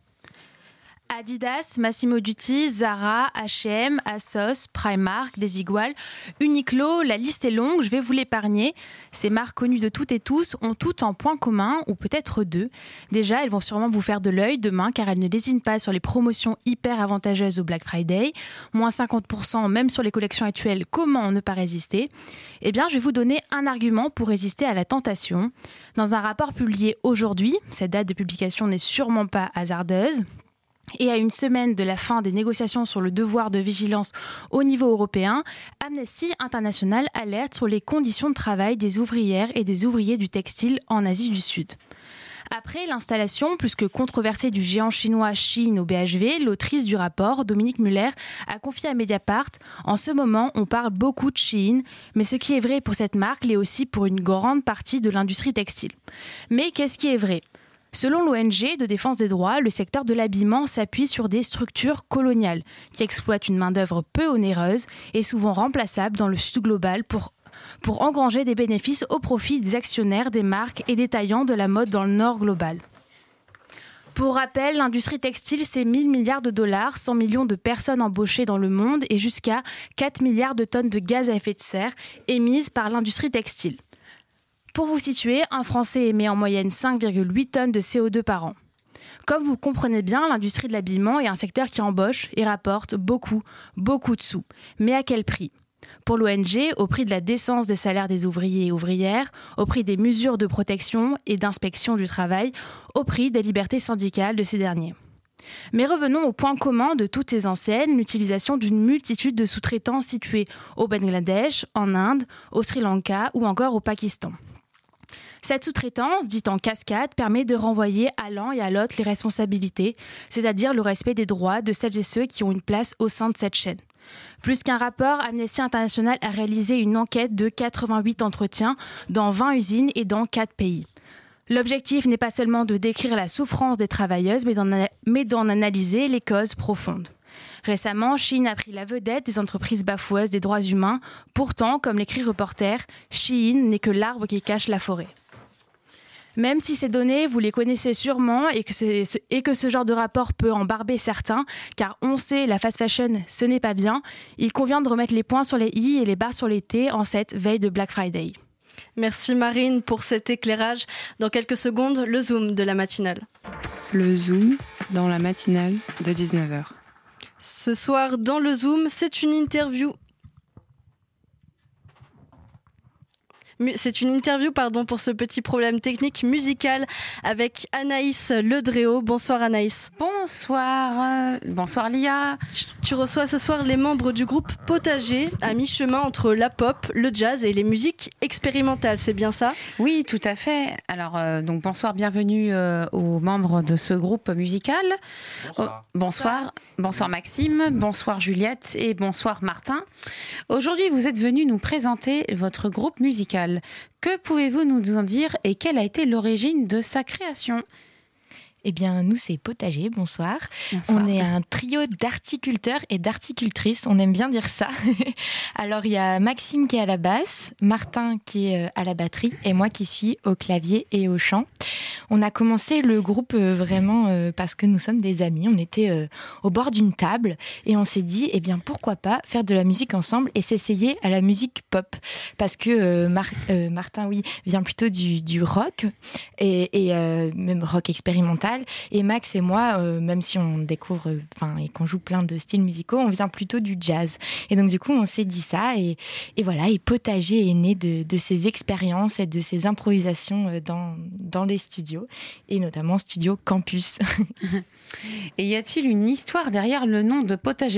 K: Adidas, Massimo Dutti, Zara, H et M, Asos, Primark, Desigual, Uniqlo, la liste est longue, je vais vous l'épargner. Ces marques connues de toutes et tous ont toutes en point commun, ou peut-être deux. Déjà, elles vont sûrement vous faire de l'œil demain, car elles ne lésinent pas sur les promotions hyper avantageuses au Black Friday. moins cinquante pour cent même sur les collections actuelles, comment ne pas résister ? Eh bien, je vais vous donner un argument pour résister à la tentation. Dans un rapport publié aujourd'hui, cette date de publication n'est sûrement pas hasardeuse, et à une semaine de la fin des négociations sur le devoir de vigilance au niveau européen, Amnesty International alerte sur les conditions de travail des ouvrières et des ouvriers du textile en Asie du Sud. Après l'installation plus que controversée du géant chinois Shein au B H V, l'autrice du rapport, Dominique Muller, a confié à Mediapart « En ce moment, on parle beaucoup de Shein, mais ce qui est vrai pour cette marque l'est aussi pour une grande partie de l'industrie textile. Mais qu'est-ce qui est vrai ? Selon l'O N G de défense des droits, le secteur de l'habillement s'appuie sur des structures coloniales qui exploitent une main-d'œuvre peu onéreuse et souvent remplaçable dans le sud global pour, pour engranger des bénéfices au profit des actionnaires, des marques et des taillants de la mode dans le nord global. Pour rappel, l'industrie textile, c'est mille milliards de dollars, cent millions de personnes embauchées dans le monde et jusqu'à quatre milliards de tonnes de gaz à effet de serre émises par l'industrie textile. Pour vous situer, un Français émet en moyenne cinq virgule huit tonnes de C O deux par an. Comme vous comprenez bien, l'industrie de l'habillement est un secteur qui embauche et rapporte beaucoup, beaucoup de sous. Mais à quel prix ? Pour l'O N G, au prix de la décence des salaires des ouvriers et ouvrières, au prix des mesures de protection et d'inspection du travail, au prix des libertés syndicales de ces derniers. Mais revenons au point commun de toutes ces enseignes, l'utilisation d'une multitude de sous-traitants situés au Bangladesh, en Inde, au Sri Lanka ou encore au Pakistan. Cette sous-traitance, dite en cascade, permet de renvoyer à l'un et à l'autre les responsabilités, c'est-à-dire le respect des droits de celles et ceux qui ont une place au sein de cette chaîne. Plus qu'un rapport, Amnesty International a réalisé une enquête de quatre-vingt-huit entretiens dans vingt usines et dans quatre pays. L'objectif n'est pas seulement de décrire la souffrance des travailleuses, mais d'en, a- mais d'en analyser les causes profondes. Récemment, Shein a pris la vedette des entreprises bafoueuses des droits humains. Pourtant, comme l'écrit Reporter, Shein n'est que l'arbre qui cache la forêt. Même si ces données, vous les connaissez sûrement et que, c'est, et que ce genre de rapport peut en barber certains, car on sait, la fast fashion, ce n'est pas bien, il convient de remettre les points sur les i et les barres sur les t en cette veille de Black Friday.
E: Merci Marine pour cet éclairage. Dans quelques secondes, le Zoom de la matinale.
L: Le Zoom dans la matinale de dix-neuf heures.
E: Ce soir, dans le Zoom, c'est une interview... C'est une interview pardon, pour ce petit problème technique musical avec Anaïs Ledréau. Bonsoir Anaïs.
M: Bonsoir, euh, bonsoir Lia.
E: Tu, tu reçois ce soir les membres du groupe Potager, à mi-chemin entre la pop, le jazz et les musiques expérimentales, c'est bien ça ?
M: Oui, tout à fait. Alors, euh, donc bonsoir, bienvenue euh, aux membres de ce groupe musical.
N: Bonsoir.
M: Oh, bonsoir, bonsoir Maxime, bonsoir Juliette et bonsoir Martin. Aujourd'hui, vous êtes venus nous présenter votre groupe musical. Que pouvez-vous nous en dire et quelle a été l'origine de sa création ?
O: Eh bien, nous, c'est Potager, bonsoir.
M: bonsoir.
O: On est un trio d'articulteurs et d'articultrices, on aime bien dire ça. Alors, il y a Maxime qui est à la basse, Martin qui est à la batterie et moi qui suis au clavier et au chant. On a commencé le groupe vraiment parce que nous sommes des amis. On était au bord d'une table et on s'est dit, eh bien, pourquoi pas faire de la musique ensemble et s'essayer à la musique pop. Parce que Mar- euh, Martin, oui, vient plutôt du, du rock et, et euh, même rock expérimental. Et Max et moi, euh, même si on découvre, enfin, et qu'on joue plein de styles musicaux, on vient plutôt du jazz. Et donc du coup, on s'est dit ça, et, et voilà. Et Potager est né de, de ces expériences et de ces improvisations dans dans les studios, et notamment Studio Campus.
M: Et y a-t-il une histoire derrière le nom de Potager ?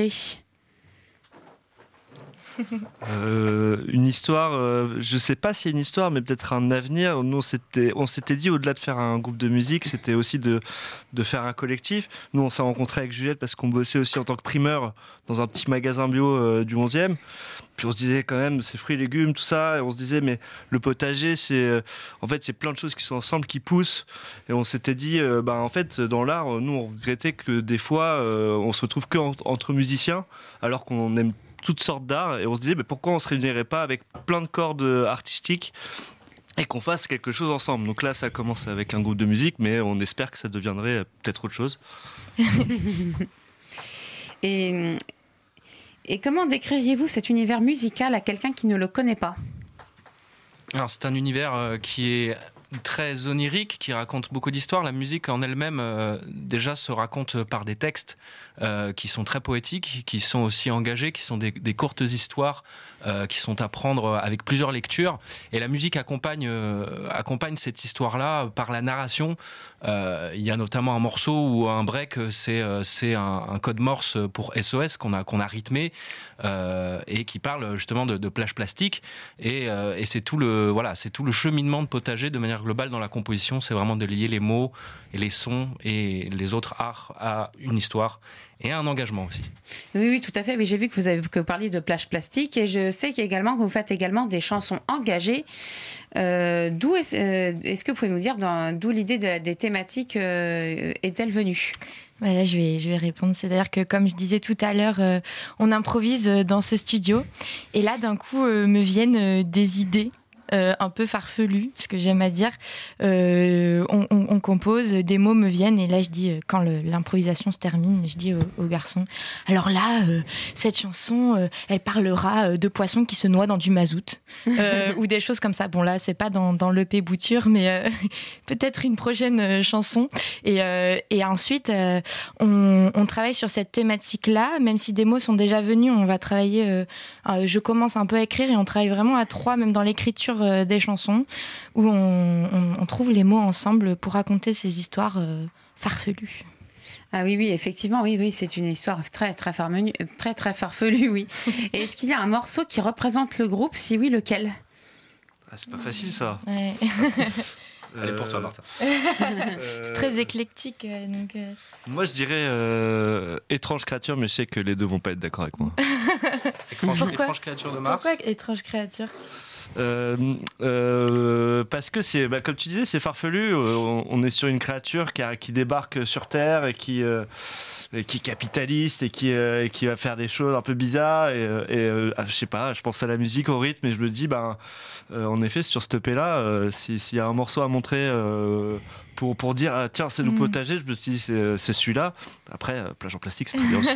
N: Euh, une histoire, euh, je sais pas s'il y a une histoire, mais peut-être un avenir. Nous, on s'était, on s'était dit, au-delà de faire un groupe de musique, c'était aussi de, de faire un collectif. Nous, on s'est rencontrés avec Juliette parce qu'on bossait aussi en tant que primeur dans un petit magasin bio euh, du onzième. puis on se disait quand même, c'est fruits et légumes, tout ça, et on se disait, mais le potager, c'est, euh, en fait, c'est plein de choses qui sont ensemble, qui poussent. Et on s'était dit, euh, bah, en fait, dans l'art, nous, on regrettait que des fois, euh, on se retrouve que en, entre musiciens, alors qu'on aime toutes sortes d'art, et on se disait, mais pourquoi on se réunirait pas avec plein de cordes artistiques et qu'on fasse quelque chose ensemble. Donc là, ça commence avec un groupe de musique, mais on espère que ça deviendrait peut-être autre chose.
M: et, et comment décririez-vous cet univers musical à quelqu'un qui ne le connaît pas ?
P: Alors, c'est un univers euh, qui est très onirique, qui raconte beaucoup d'histoires. La musique en elle-même, euh, déjà, se raconte par des textes euh, qui sont très poétiques, qui sont aussi engagés, qui sont des, des courtes histoires euh, qui sont à prendre avec plusieurs lectures. Et la musique accompagne, euh, accompagne cette histoire-là par la narration. Euh, il y a notamment un morceau où un break, c'est, euh, c'est un, un code morse pour S O S qu'on a, qu'on a rythmé euh, et qui parle justement de, de plage plastique. Et, euh, et c'est tout le, voilà, c'est tout le cheminement de Potager de manière globale dans la composition. C'est vraiment de lier les mots et les sons et les autres arts à une histoire et à un engagement aussi.
M: Oui, oui, tout à fait. Oui, j'ai vu que vous avez que vous parliez de plage plastique et je sais qu'également que vous faites également des chansons engagées. Euh, d'où est-ce, euh, est-ce que vous pouvez nous dire dans, d'où l'idée de la, des thématiques euh, est-elle venue ?
O: Bah là, je vais, je vais répondre. C'est-à-dire que, comme je disais tout à l'heure, euh, on improvise dans ce studio. Et là, d'un coup, euh, me viennent euh, des idées. Euh, un peu farfelu, ce que j'aime à dire. Euh, on, on, on compose, des mots me viennent, et là je dis, quand le, l'improvisation se termine, je dis aux, aux garçons, alors là, euh, cette chanson, euh, elle parlera de poissons qui se noient dans du mazout, euh, ou des choses comme ça. Bon là, c'est pas dans, dans l'E P Bouture, mais euh, peut-être une prochaine euh, chanson. Et, euh, et ensuite, euh, on, on travaille sur cette thématique-là, même si des mots sont déjà venus, on va travailler, euh, euh, je commence un peu à écrire, et on travaille vraiment à trois, même dans l'écriture des chansons où on, on, on trouve les mots ensemble pour raconter ces histoires euh, farfelues.
M: Ah oui, oui, effectivement, oui, oui, c'est une histoire très, très farfelue, très, très farfelue, oui. Et est-ce qu'il y a un morceau qui représente le groupe ? Si oui, lequel ?
N: Ah, c'est pas facile, ça.
O: Ouais.
P: Euh... Allez, pour toi, Martin.
O: euh... C'est très éclectique. Donc euh...
N: Moi, je dirais euh, Étrange créature, mais je sais que les deux vont pas être d'accord avec moi.
P: étrange, étrange créature de Mars.
O: Pourquoi Étrange créature ?
N: Euh, euh, parce que c'est, bah, comme tu disais, c'est farfelu. On, on est sur une créature qui, a, qui débarque sur Terre et qui, euh, et qui est capitaliste et qui, euh, et qui va faire des choses un peu bizarres. Et, et euh, je sais pas, je pense à la musique, au rythme, et je me dis, ben, euh, en effet, sur ce E P-là, euh, s'il si y a un morceau à montrer euh, pour, pour dire, ah, tiens, c'est nous mmh. Potager, je me suis dit, c'est, c'est celui-là. Après, euh, plage en plastique, c'est très bien aussi.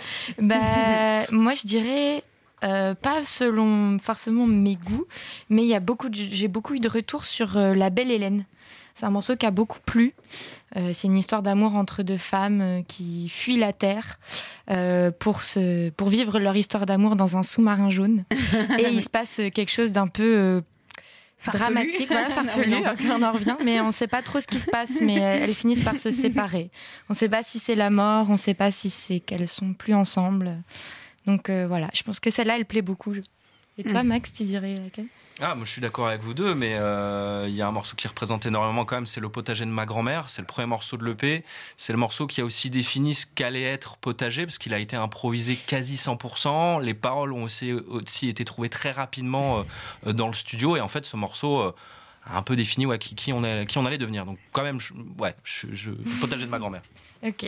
O: Bah, moi, je dirais. Euh, pas selon forcément mes goûts, mais il y a beaucoup de, j'ai beaucoup eu de retours sur euh, La Belle Hélène. C'est un morceau qui a beaucoup plu. Euh, c'est une histoire d'amour entre deux femmes euh, qui fuient la Terre euh, pour, se, pour vivre leur histoire d'amour dans un sous-marin jaune. Et il se passe quelque chose d'un peu euh, dramatique, voilà, farfelu, non, non. On en revient, mais on ne sait pas trop ce qui se passe, mais elles finissent par se séparer. On ne sait pas si c'est la mort, on ne sait pas si c'est qu'elles sont plus ensemble. Donc euh, voilà, je pense que celle-là, elle plaît beaucoup. Et toi, Max, tu dirais laquelle ?
P: Ah, moi je suis d'accord avec vous deux, mais il euh, y a un morceau qui représente énormément quand même, c'est Le Potager de ma grand-mère. C'est le premier morceau de l'E P. C'est le morceau qui a aussi défini ce qu'allait être Potager, parce qu'il a été improvisé quasi cent pour cent. Les paroles ont aussi, aussi été trouvées très rapidement euh, dans le studio. Et en fait, ce morceau euh, a un peu défini ouais, qui, qui, on est, qui on allait devenir. Donc quand même, je, ouais, je, je, le Potager de ma grand-mère.
O: Ok.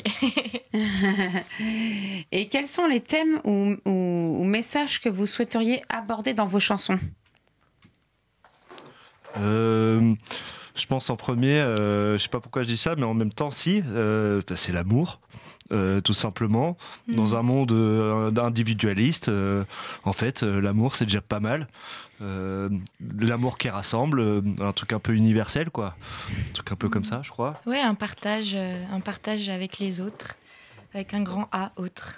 M: Et quels sont les thèmes ou, ou, ou messages que vous souhaiteriez aborder dans vos chansons ?
N: euh, Je pense en premier, euh, je sais pas pourquoi je dis ça, mais en même temps, si, euh, c'est l'amour. Euh, tout simplement, mmh. dans un monde euh, individualiste, euh, en fait, euh, l'amour c'est déjà pas mal. Euh, l'amour qui rassemble, euh, un truc un peu universel, quoi. Un truc un peu mmh. comme ça, je crois.
O: Ouais, un partage, euh, un partage avec les autres, avec un grand A, autre.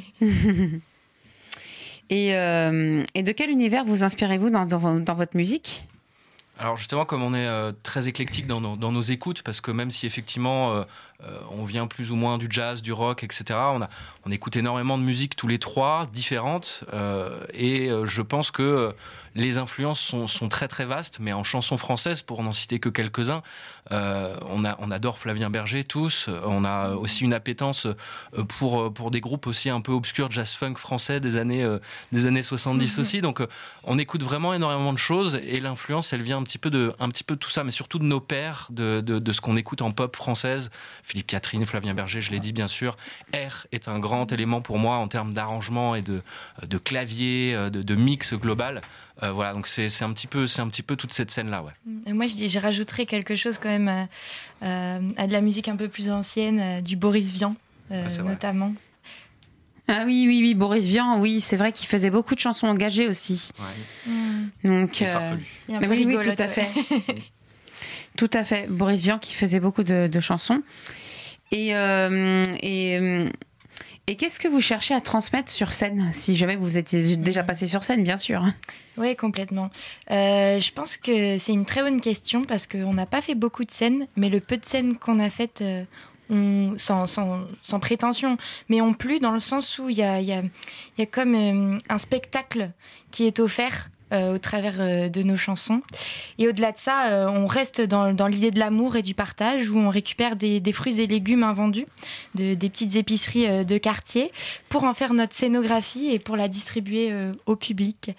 M: et, euh, et de quel univers vous inspirez-vous dans, dans, dans votre musique ?
P: Alors justement, comme on est euh, très éclectique dans nos, dans nos écoutes, parce que même si effectivement euh, euh, on vient plus ou moins du jazz, du rock, et cetera. On, a, on écoute énormément de musique tous les trois, différentes, euh, et euh, je pense que euh, les influences sont, sont très très vastes, mais en chanson française, pour n'en citer que quelques-uns, euh, on, a, on adore Flavien Berger tous, on a aussi une appétence pour, pour des groupes aussi un peu obscurs, jazz-funk français des années, euh, des années soixante-dix mmh. aussi, donc euh, on écoute vraiment énormément de choses, et l'influence elle vient un petit peu de, un petit peu de tout ça, mais surtout de nos pairs, de, de, de ce qu'on écoute en pop française, Philippe Catherine, Flavien Berger, je l'ai dit bien sûr. R est un grand élément pour moi en termes d'arrangement et de, de clavier, de, de mix global. Euh, voilà, donc c'est, c'est, un petit peu, c'est un petit peu toute cette scène-là. Ouais.
O: Et moi, je, je rajouterais quelque chose quand même euh, euh, à de la musique un peu plus ancienne, euh, du Boris Vian, euh, ah, notamment.
M: Ah oui, oui, oui, Boris Vian, oui, c'est vrai qu'il faisait beaucoup de chansons engagées aussi.
O: Ouais. Mmh.
M: Donc, euh,
O: et un peu
M: oui,
O: rigolote,
M: oui, tout à fait. Tout à fait. Boris Vian qui faisait beaucoup de, de chansons. Et, euh, et, et qu'est-ce que vous cherchez à transmettre sur scène, si jamais vous étiez déjà passé sur scène, bien sûr.
O: Oui, complètement. Euh, je pense que c'est une très bonne question parce qu'on n'a pas fait beaucoup de scènes, mais le peu de scènes qu'on a faites, euh, on, sans, sans, sans prétention, mais ont plu dans le sens où il y a, y a, y a comme euh, un spectacle qui est offert Euh, au travers euh, de nos chansons. Et au-delà de ça, euh, on reste dans, dans l'idée de l'amour et du partage, où on récupère des, des fruits et légumes invendus, de, des petites épiceries euh, de quartier, pour en faire notre scénographie et pour la distribuer euh, au public.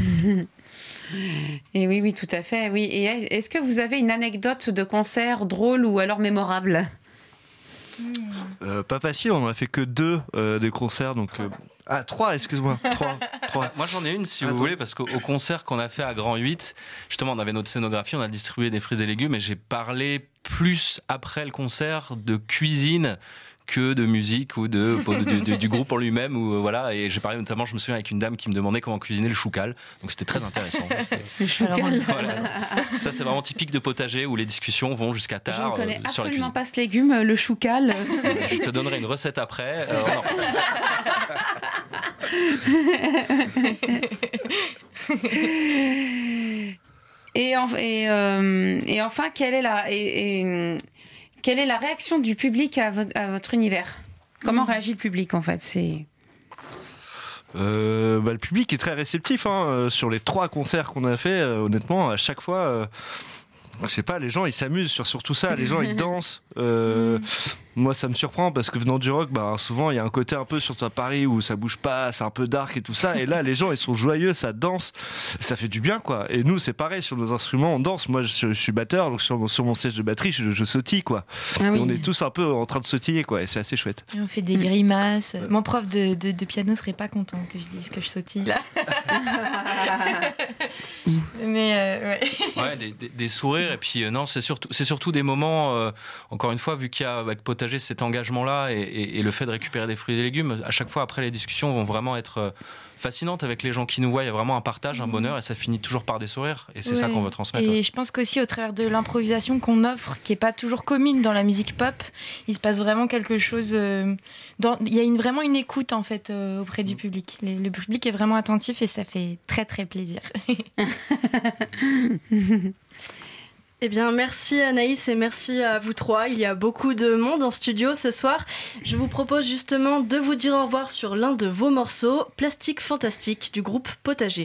M: Et oui, oui, tout à fait. Oui. Et est-ce que vous avez une anecdote de concert drôle ou alors mémorable ?
N: Euh, pas facile, on en a fait que deux euh, des concerts, donc euh... ah trois, excuse-moi, trois, trois.
P: Moi j'en ai une si
N: Attends.
P: vous voulez, parce qu'au au concert qu'on a fait à Grand huit, justement on avait notre scénographie, on a distribué des fruits et légumes, et j'ai parlé plus après le concert de cuisine que de musique ou de, de, de, du groupe en lui-même, ou voilà. Et j'ai parlé notamment, je me souviens, avec une dame qui me demandait comment cuisiner le choucal, donc c'était très intéressant. C'était...
M: Le choucal.
P: Voilà. Ça c'est vraiment typique de potager où les discussions vont jusqu'à tard.
M: Je ne connais
P: euh, sur
M: absolument pas ce légume, le choucal.
P: Je te donnerai une recette après. Euh,
M: et, en, et, euh, et enfin, quelle est la et, et, quelle est la réaction du public à, vo- à votre univers ? Comment mmh. réagit le public en fait ? C'est
N: Euh, bah, le public est très réceptif hein, euh, sur les trois concerts qu'on a fait. Euh, honnêtement, à chaque fois, euh, je sais pas, les gens ils s'amusent sur, sur tout ça. Les gens ils dansent. Euh, mm. Moi, ça me surprend parce que venant du rock, bah, souvent il y a un côté un peu surtout à Paris où ça bouge pas, c'est un peu dark et tout ça. Et là, les gens ils sont joyeux, ça danse, ça fait du bien quoi. Et nous, c'est pareil sur nos instruments, on danse. Moi, je, je suis batteur, donc sur mon, sur mon siège de batterie, je, je sautille quoi. Ah oui. Et on est tous un peu en train de sautiller quoi. Et c'est assez chouette.
O: Et on fait des grimaces. Mm. Mon prof de, de, de piano serait pas content que je dise que je sautille là. Mais euh, ouais.
P: Ouais, des, des, des sourires et puis euh, non, c'est surtout, c'est surtout des moments. Euh, encore une fois, vu qu'il y a avec Potager cet engagement-là et, et, et le fait de récupérer des fruits et des légumes, à chaque fois après les discussions vont vraiment être euh, fascinantes avec les gens qui nous voient. Il y a vraiment un partage, un bonheur et ça finit toujours par des sourires. Et c'est ouais. ça qu'on veut transmettre.
O: Et
P: ouais.
O: je pense qu'aussi au travers de l'improvisation qu'on offre, qui est pas toujours commune dans la musique pop, il se passe vraiment quelque chose. Euh, dans, il y a une, vraiment une écoute en fait euh, auprès du public. Les, le public est vraiment attentif et ça fait très très plaisir.
E: Eh bien, merci Anaïs et merci à vous trois. Il y a beaucoup de monde en studio ce soir. Je vous propose justement de vous dire au revoir sur l'un de vos morceaux, Plastique Fantastique du groupe Potager.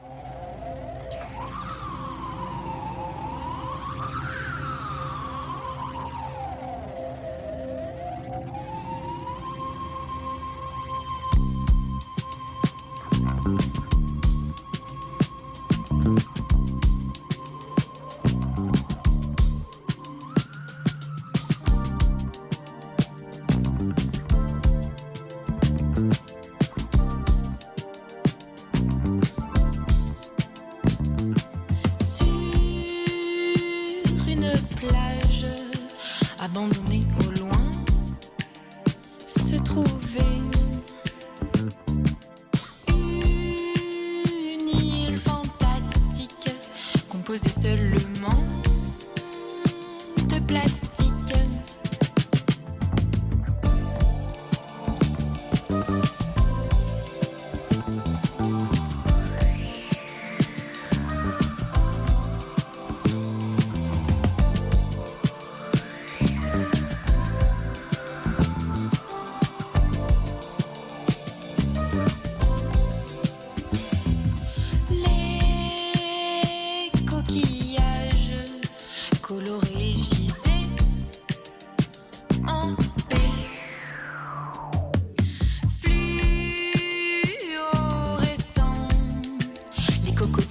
Q: Abandonnée au loin, se trouvait une île fantastique, composée seulement de plastique.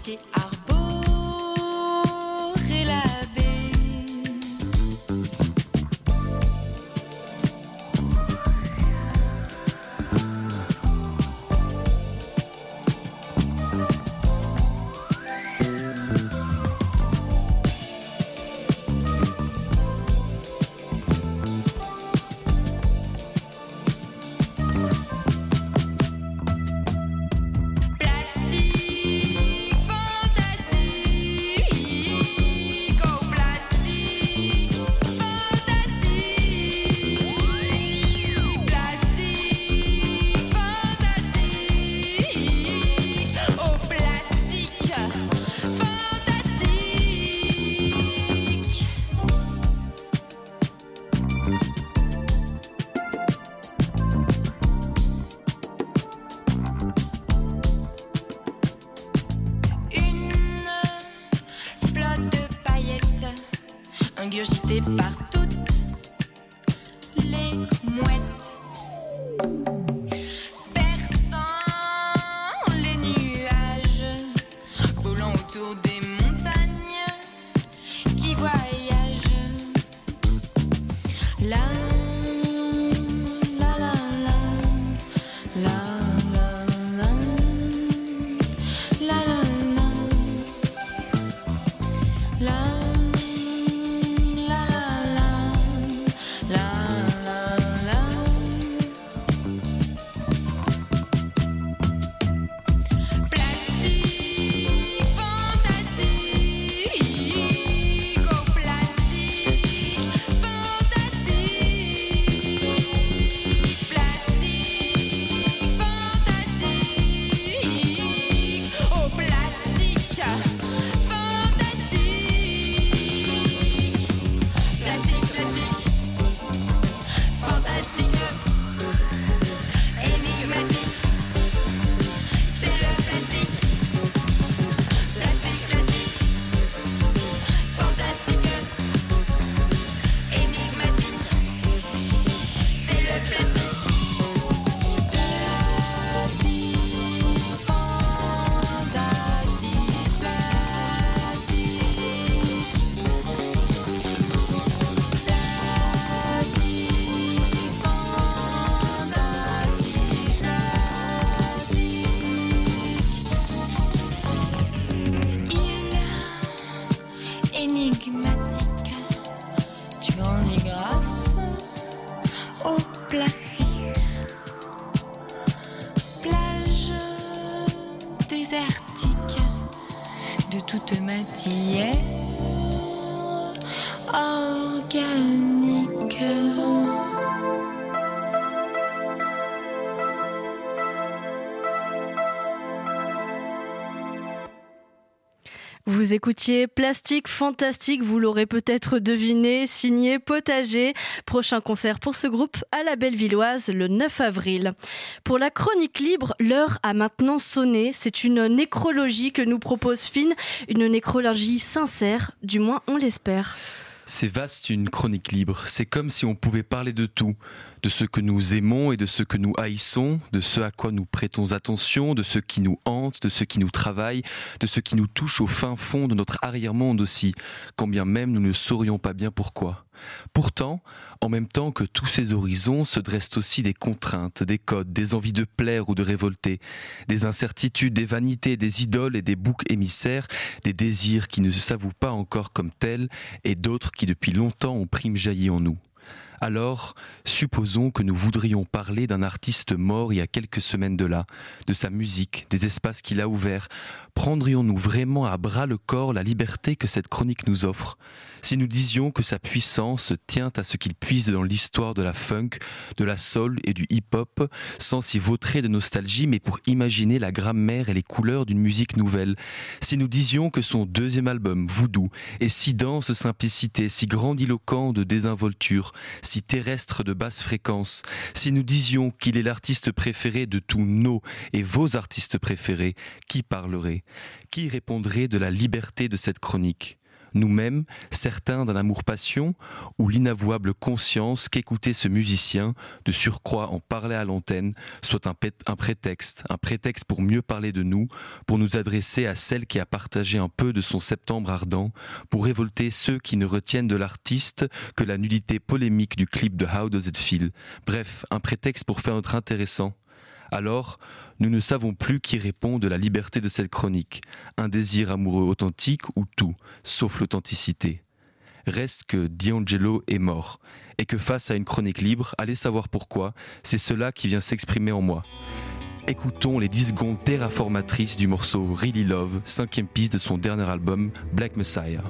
Q: laisser arborer la baie. Ingurgité par toutes les mouettes, perçant les nuages, volant autour des montagnes qui voyagent. La la la la la la la la la la. Énigmatique, tu grandis grâce au plastique. Plage désertique de toute matière organique.
E: Vous écoutiez Plastique Fantastique, vous l'aurez peut-être deviné, signé Potager. Prochain concert pour ce groupe à la Bellevilloise le neuf avril. Pour la chronique libre, l'heure a maintenant sonné. C'est une nécrologie que nous propose Finn, une nécrologie sincère, du moins on l'espère.
R: C'est vaste une chronique libre, c'est comme si on pouvait parler de tout, de ce que nous aimons et de ce que nous haïssons, de ce à quoi nous prêtons attention, de ce qui nous hante, de ce qui nous travaille, de ce qui nous touche au fin fond de notre arrière-monde aussi, quand bien même nous ne saurions pas bien pourquoi. Pourtant, en même temps que tous ces horizons se dressent aussi des contraintes, des codes, des envies de plaire ou de révolter, des incertitudes, des vanités, des idoles et des boucs émissaires, des désirs qui ne s'avouent pas encore comme tels et d'autres qui depuis longtemps ont prime jailli en nous. Alors, supposons que nous voudrions parler d'un artiste mort il y a quelques semaines de là, de sa musique, des espaces qu'il a ouverts. Prendrions-nous vraiment à bras le corps la liberté que cette chronique nous offre ? Si nous disions que sa puissance tient à ce qu'il puise dans l'histoire de la funk, de la soul et du hip-hop, sans s'y vautrer de nostalgie, mais pour imaginer la grammaire et les couleurs d'une musique nouvelle. Si nous disions que son deuxième album, Voodoo, est si dense de simplicité, si grandiloquent de désinvolture, si terrestre de basse fréquence, si nous disions qu'il est l'artiste préféré de tous nos et vos artistes préférés, qui parlerait ? Qui répondrait de la liberté de cette chronique ? Nous-mêmes, certains d'un amour-passion ou l'inavouable conscience qu'écouter ce musicien, de surcroît en parler à l'antenne, soit un, pét- un prétexte, un prétexte pour mieux parler de nous, pour nous adresser à celle qui a partagé un peu de son septembre ardent, pour révolter ceux qui ne retiennent de l'artiste que la nudité polémique du clip de How Does It Feel. Bref, un prétexte pour faire notre intéressant. Alors, nous ne savons plus qui répond de la liberté de cette chronique. Un désir amoureux authentique ou tout, sauf l'authenticité. Reste que D'Angelo est mort, et que face à une chronique libre, allez savoir pourquoi, c'est cela qui vient s'exprimer en moi. Écoutons les dix secondes terraformatrices du morceau Really Love, cinquième piste de son dernier album Black Messiah.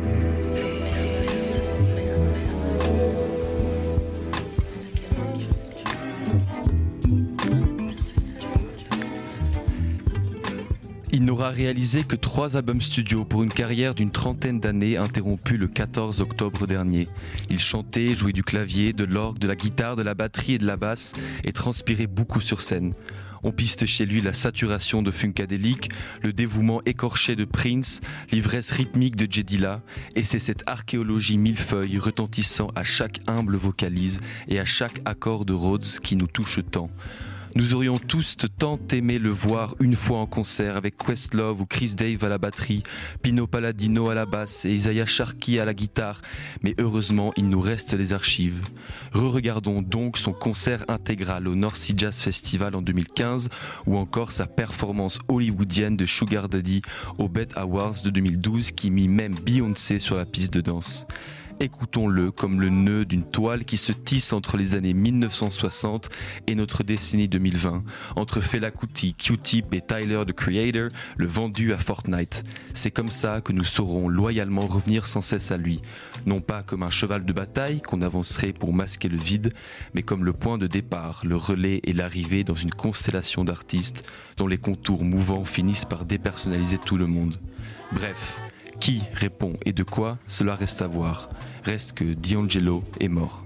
R: Il n'aura réalisé que trois albums studio pour une carrière d'une trentaine d'années interrompue le quatorze octobre dernier. Il chantait, jouait du clavier, de l'orgue, de la guitare, de la batterie et de la basse et transpirait beaucoup sur scène. On piste chez lui la saturation de Funkadelic, le dévouement écorché de Prince, l'ivresse rythmique de Jedila, et c'est cette archéologie millefeuille retentissant à chaque humble vocalise et à chaque accord de Rhodes qui nous touche tant. Nous aurions tous tant aimé le voir une fois en concert avec Questlove ou Chris Dave à la batterie, Pino Palladino à la basse et Isaiah Sharkey à la guitare, mais heureusement il nous reste les archives. Re-regardons donc son concert intégral au North Sea Jazz Festival en deux mille quinze ou encore sa performance hollywoodienne de Sugar Daddy aux B E T Awards de deux mille douze qui mit même Beyoncé sur la piste de danse. Écoutons-le comme le nœud d'une toile qui se tisse entre les années mille neuf cent soixante et notre décennie deux mille vingt, entre Fela Kuti, Q-Tip et Tyler the Creator, le vendu à Fortnite. C'est comme ça que nous saurons loyalement revenir sans cesse à lui, non pas comme un cheval de bataille qu'on avancerait pour masquer le vide, mais comme le point de départ, le relais et l'arrivée dans une constellation d'artistes dont les contours mouvants finissent par dépersonnaliser tout le monde. Bref, qui répond et de quoi, cela reste à voir. Reste que D'Angelo est mort.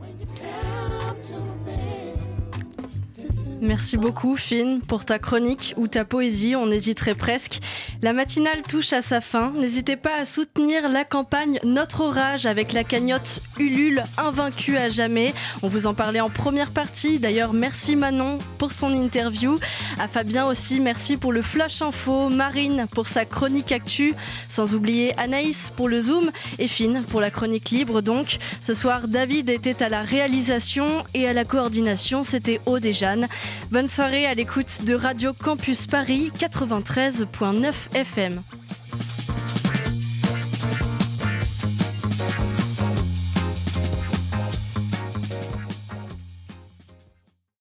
E: Merci beaucoup, Finn, pour ta chronique ou ta poésie, on hésiterait presque. La matinale touche à sa fin. N'hésitez pas à soutenir la campagne Notre Orage avec la cagnotte Ulule, invaincue à jamais. On vous en parlait en première partie. D'ailleurs, merci Manon pour son interview. À Fabien aussi, merci pour le Flash Info. Marine pour sa chronique actu. Sans oublier Anaïs pour le Zoom et Finn pour la chronique libre. Donc, ce soir, David était à la réalisation et à la coordination. C'était Aude et Jeanne. Bonne soirée à l'écoute de Radio Campus Paris quatre-vingt-treize virgule neuf F M.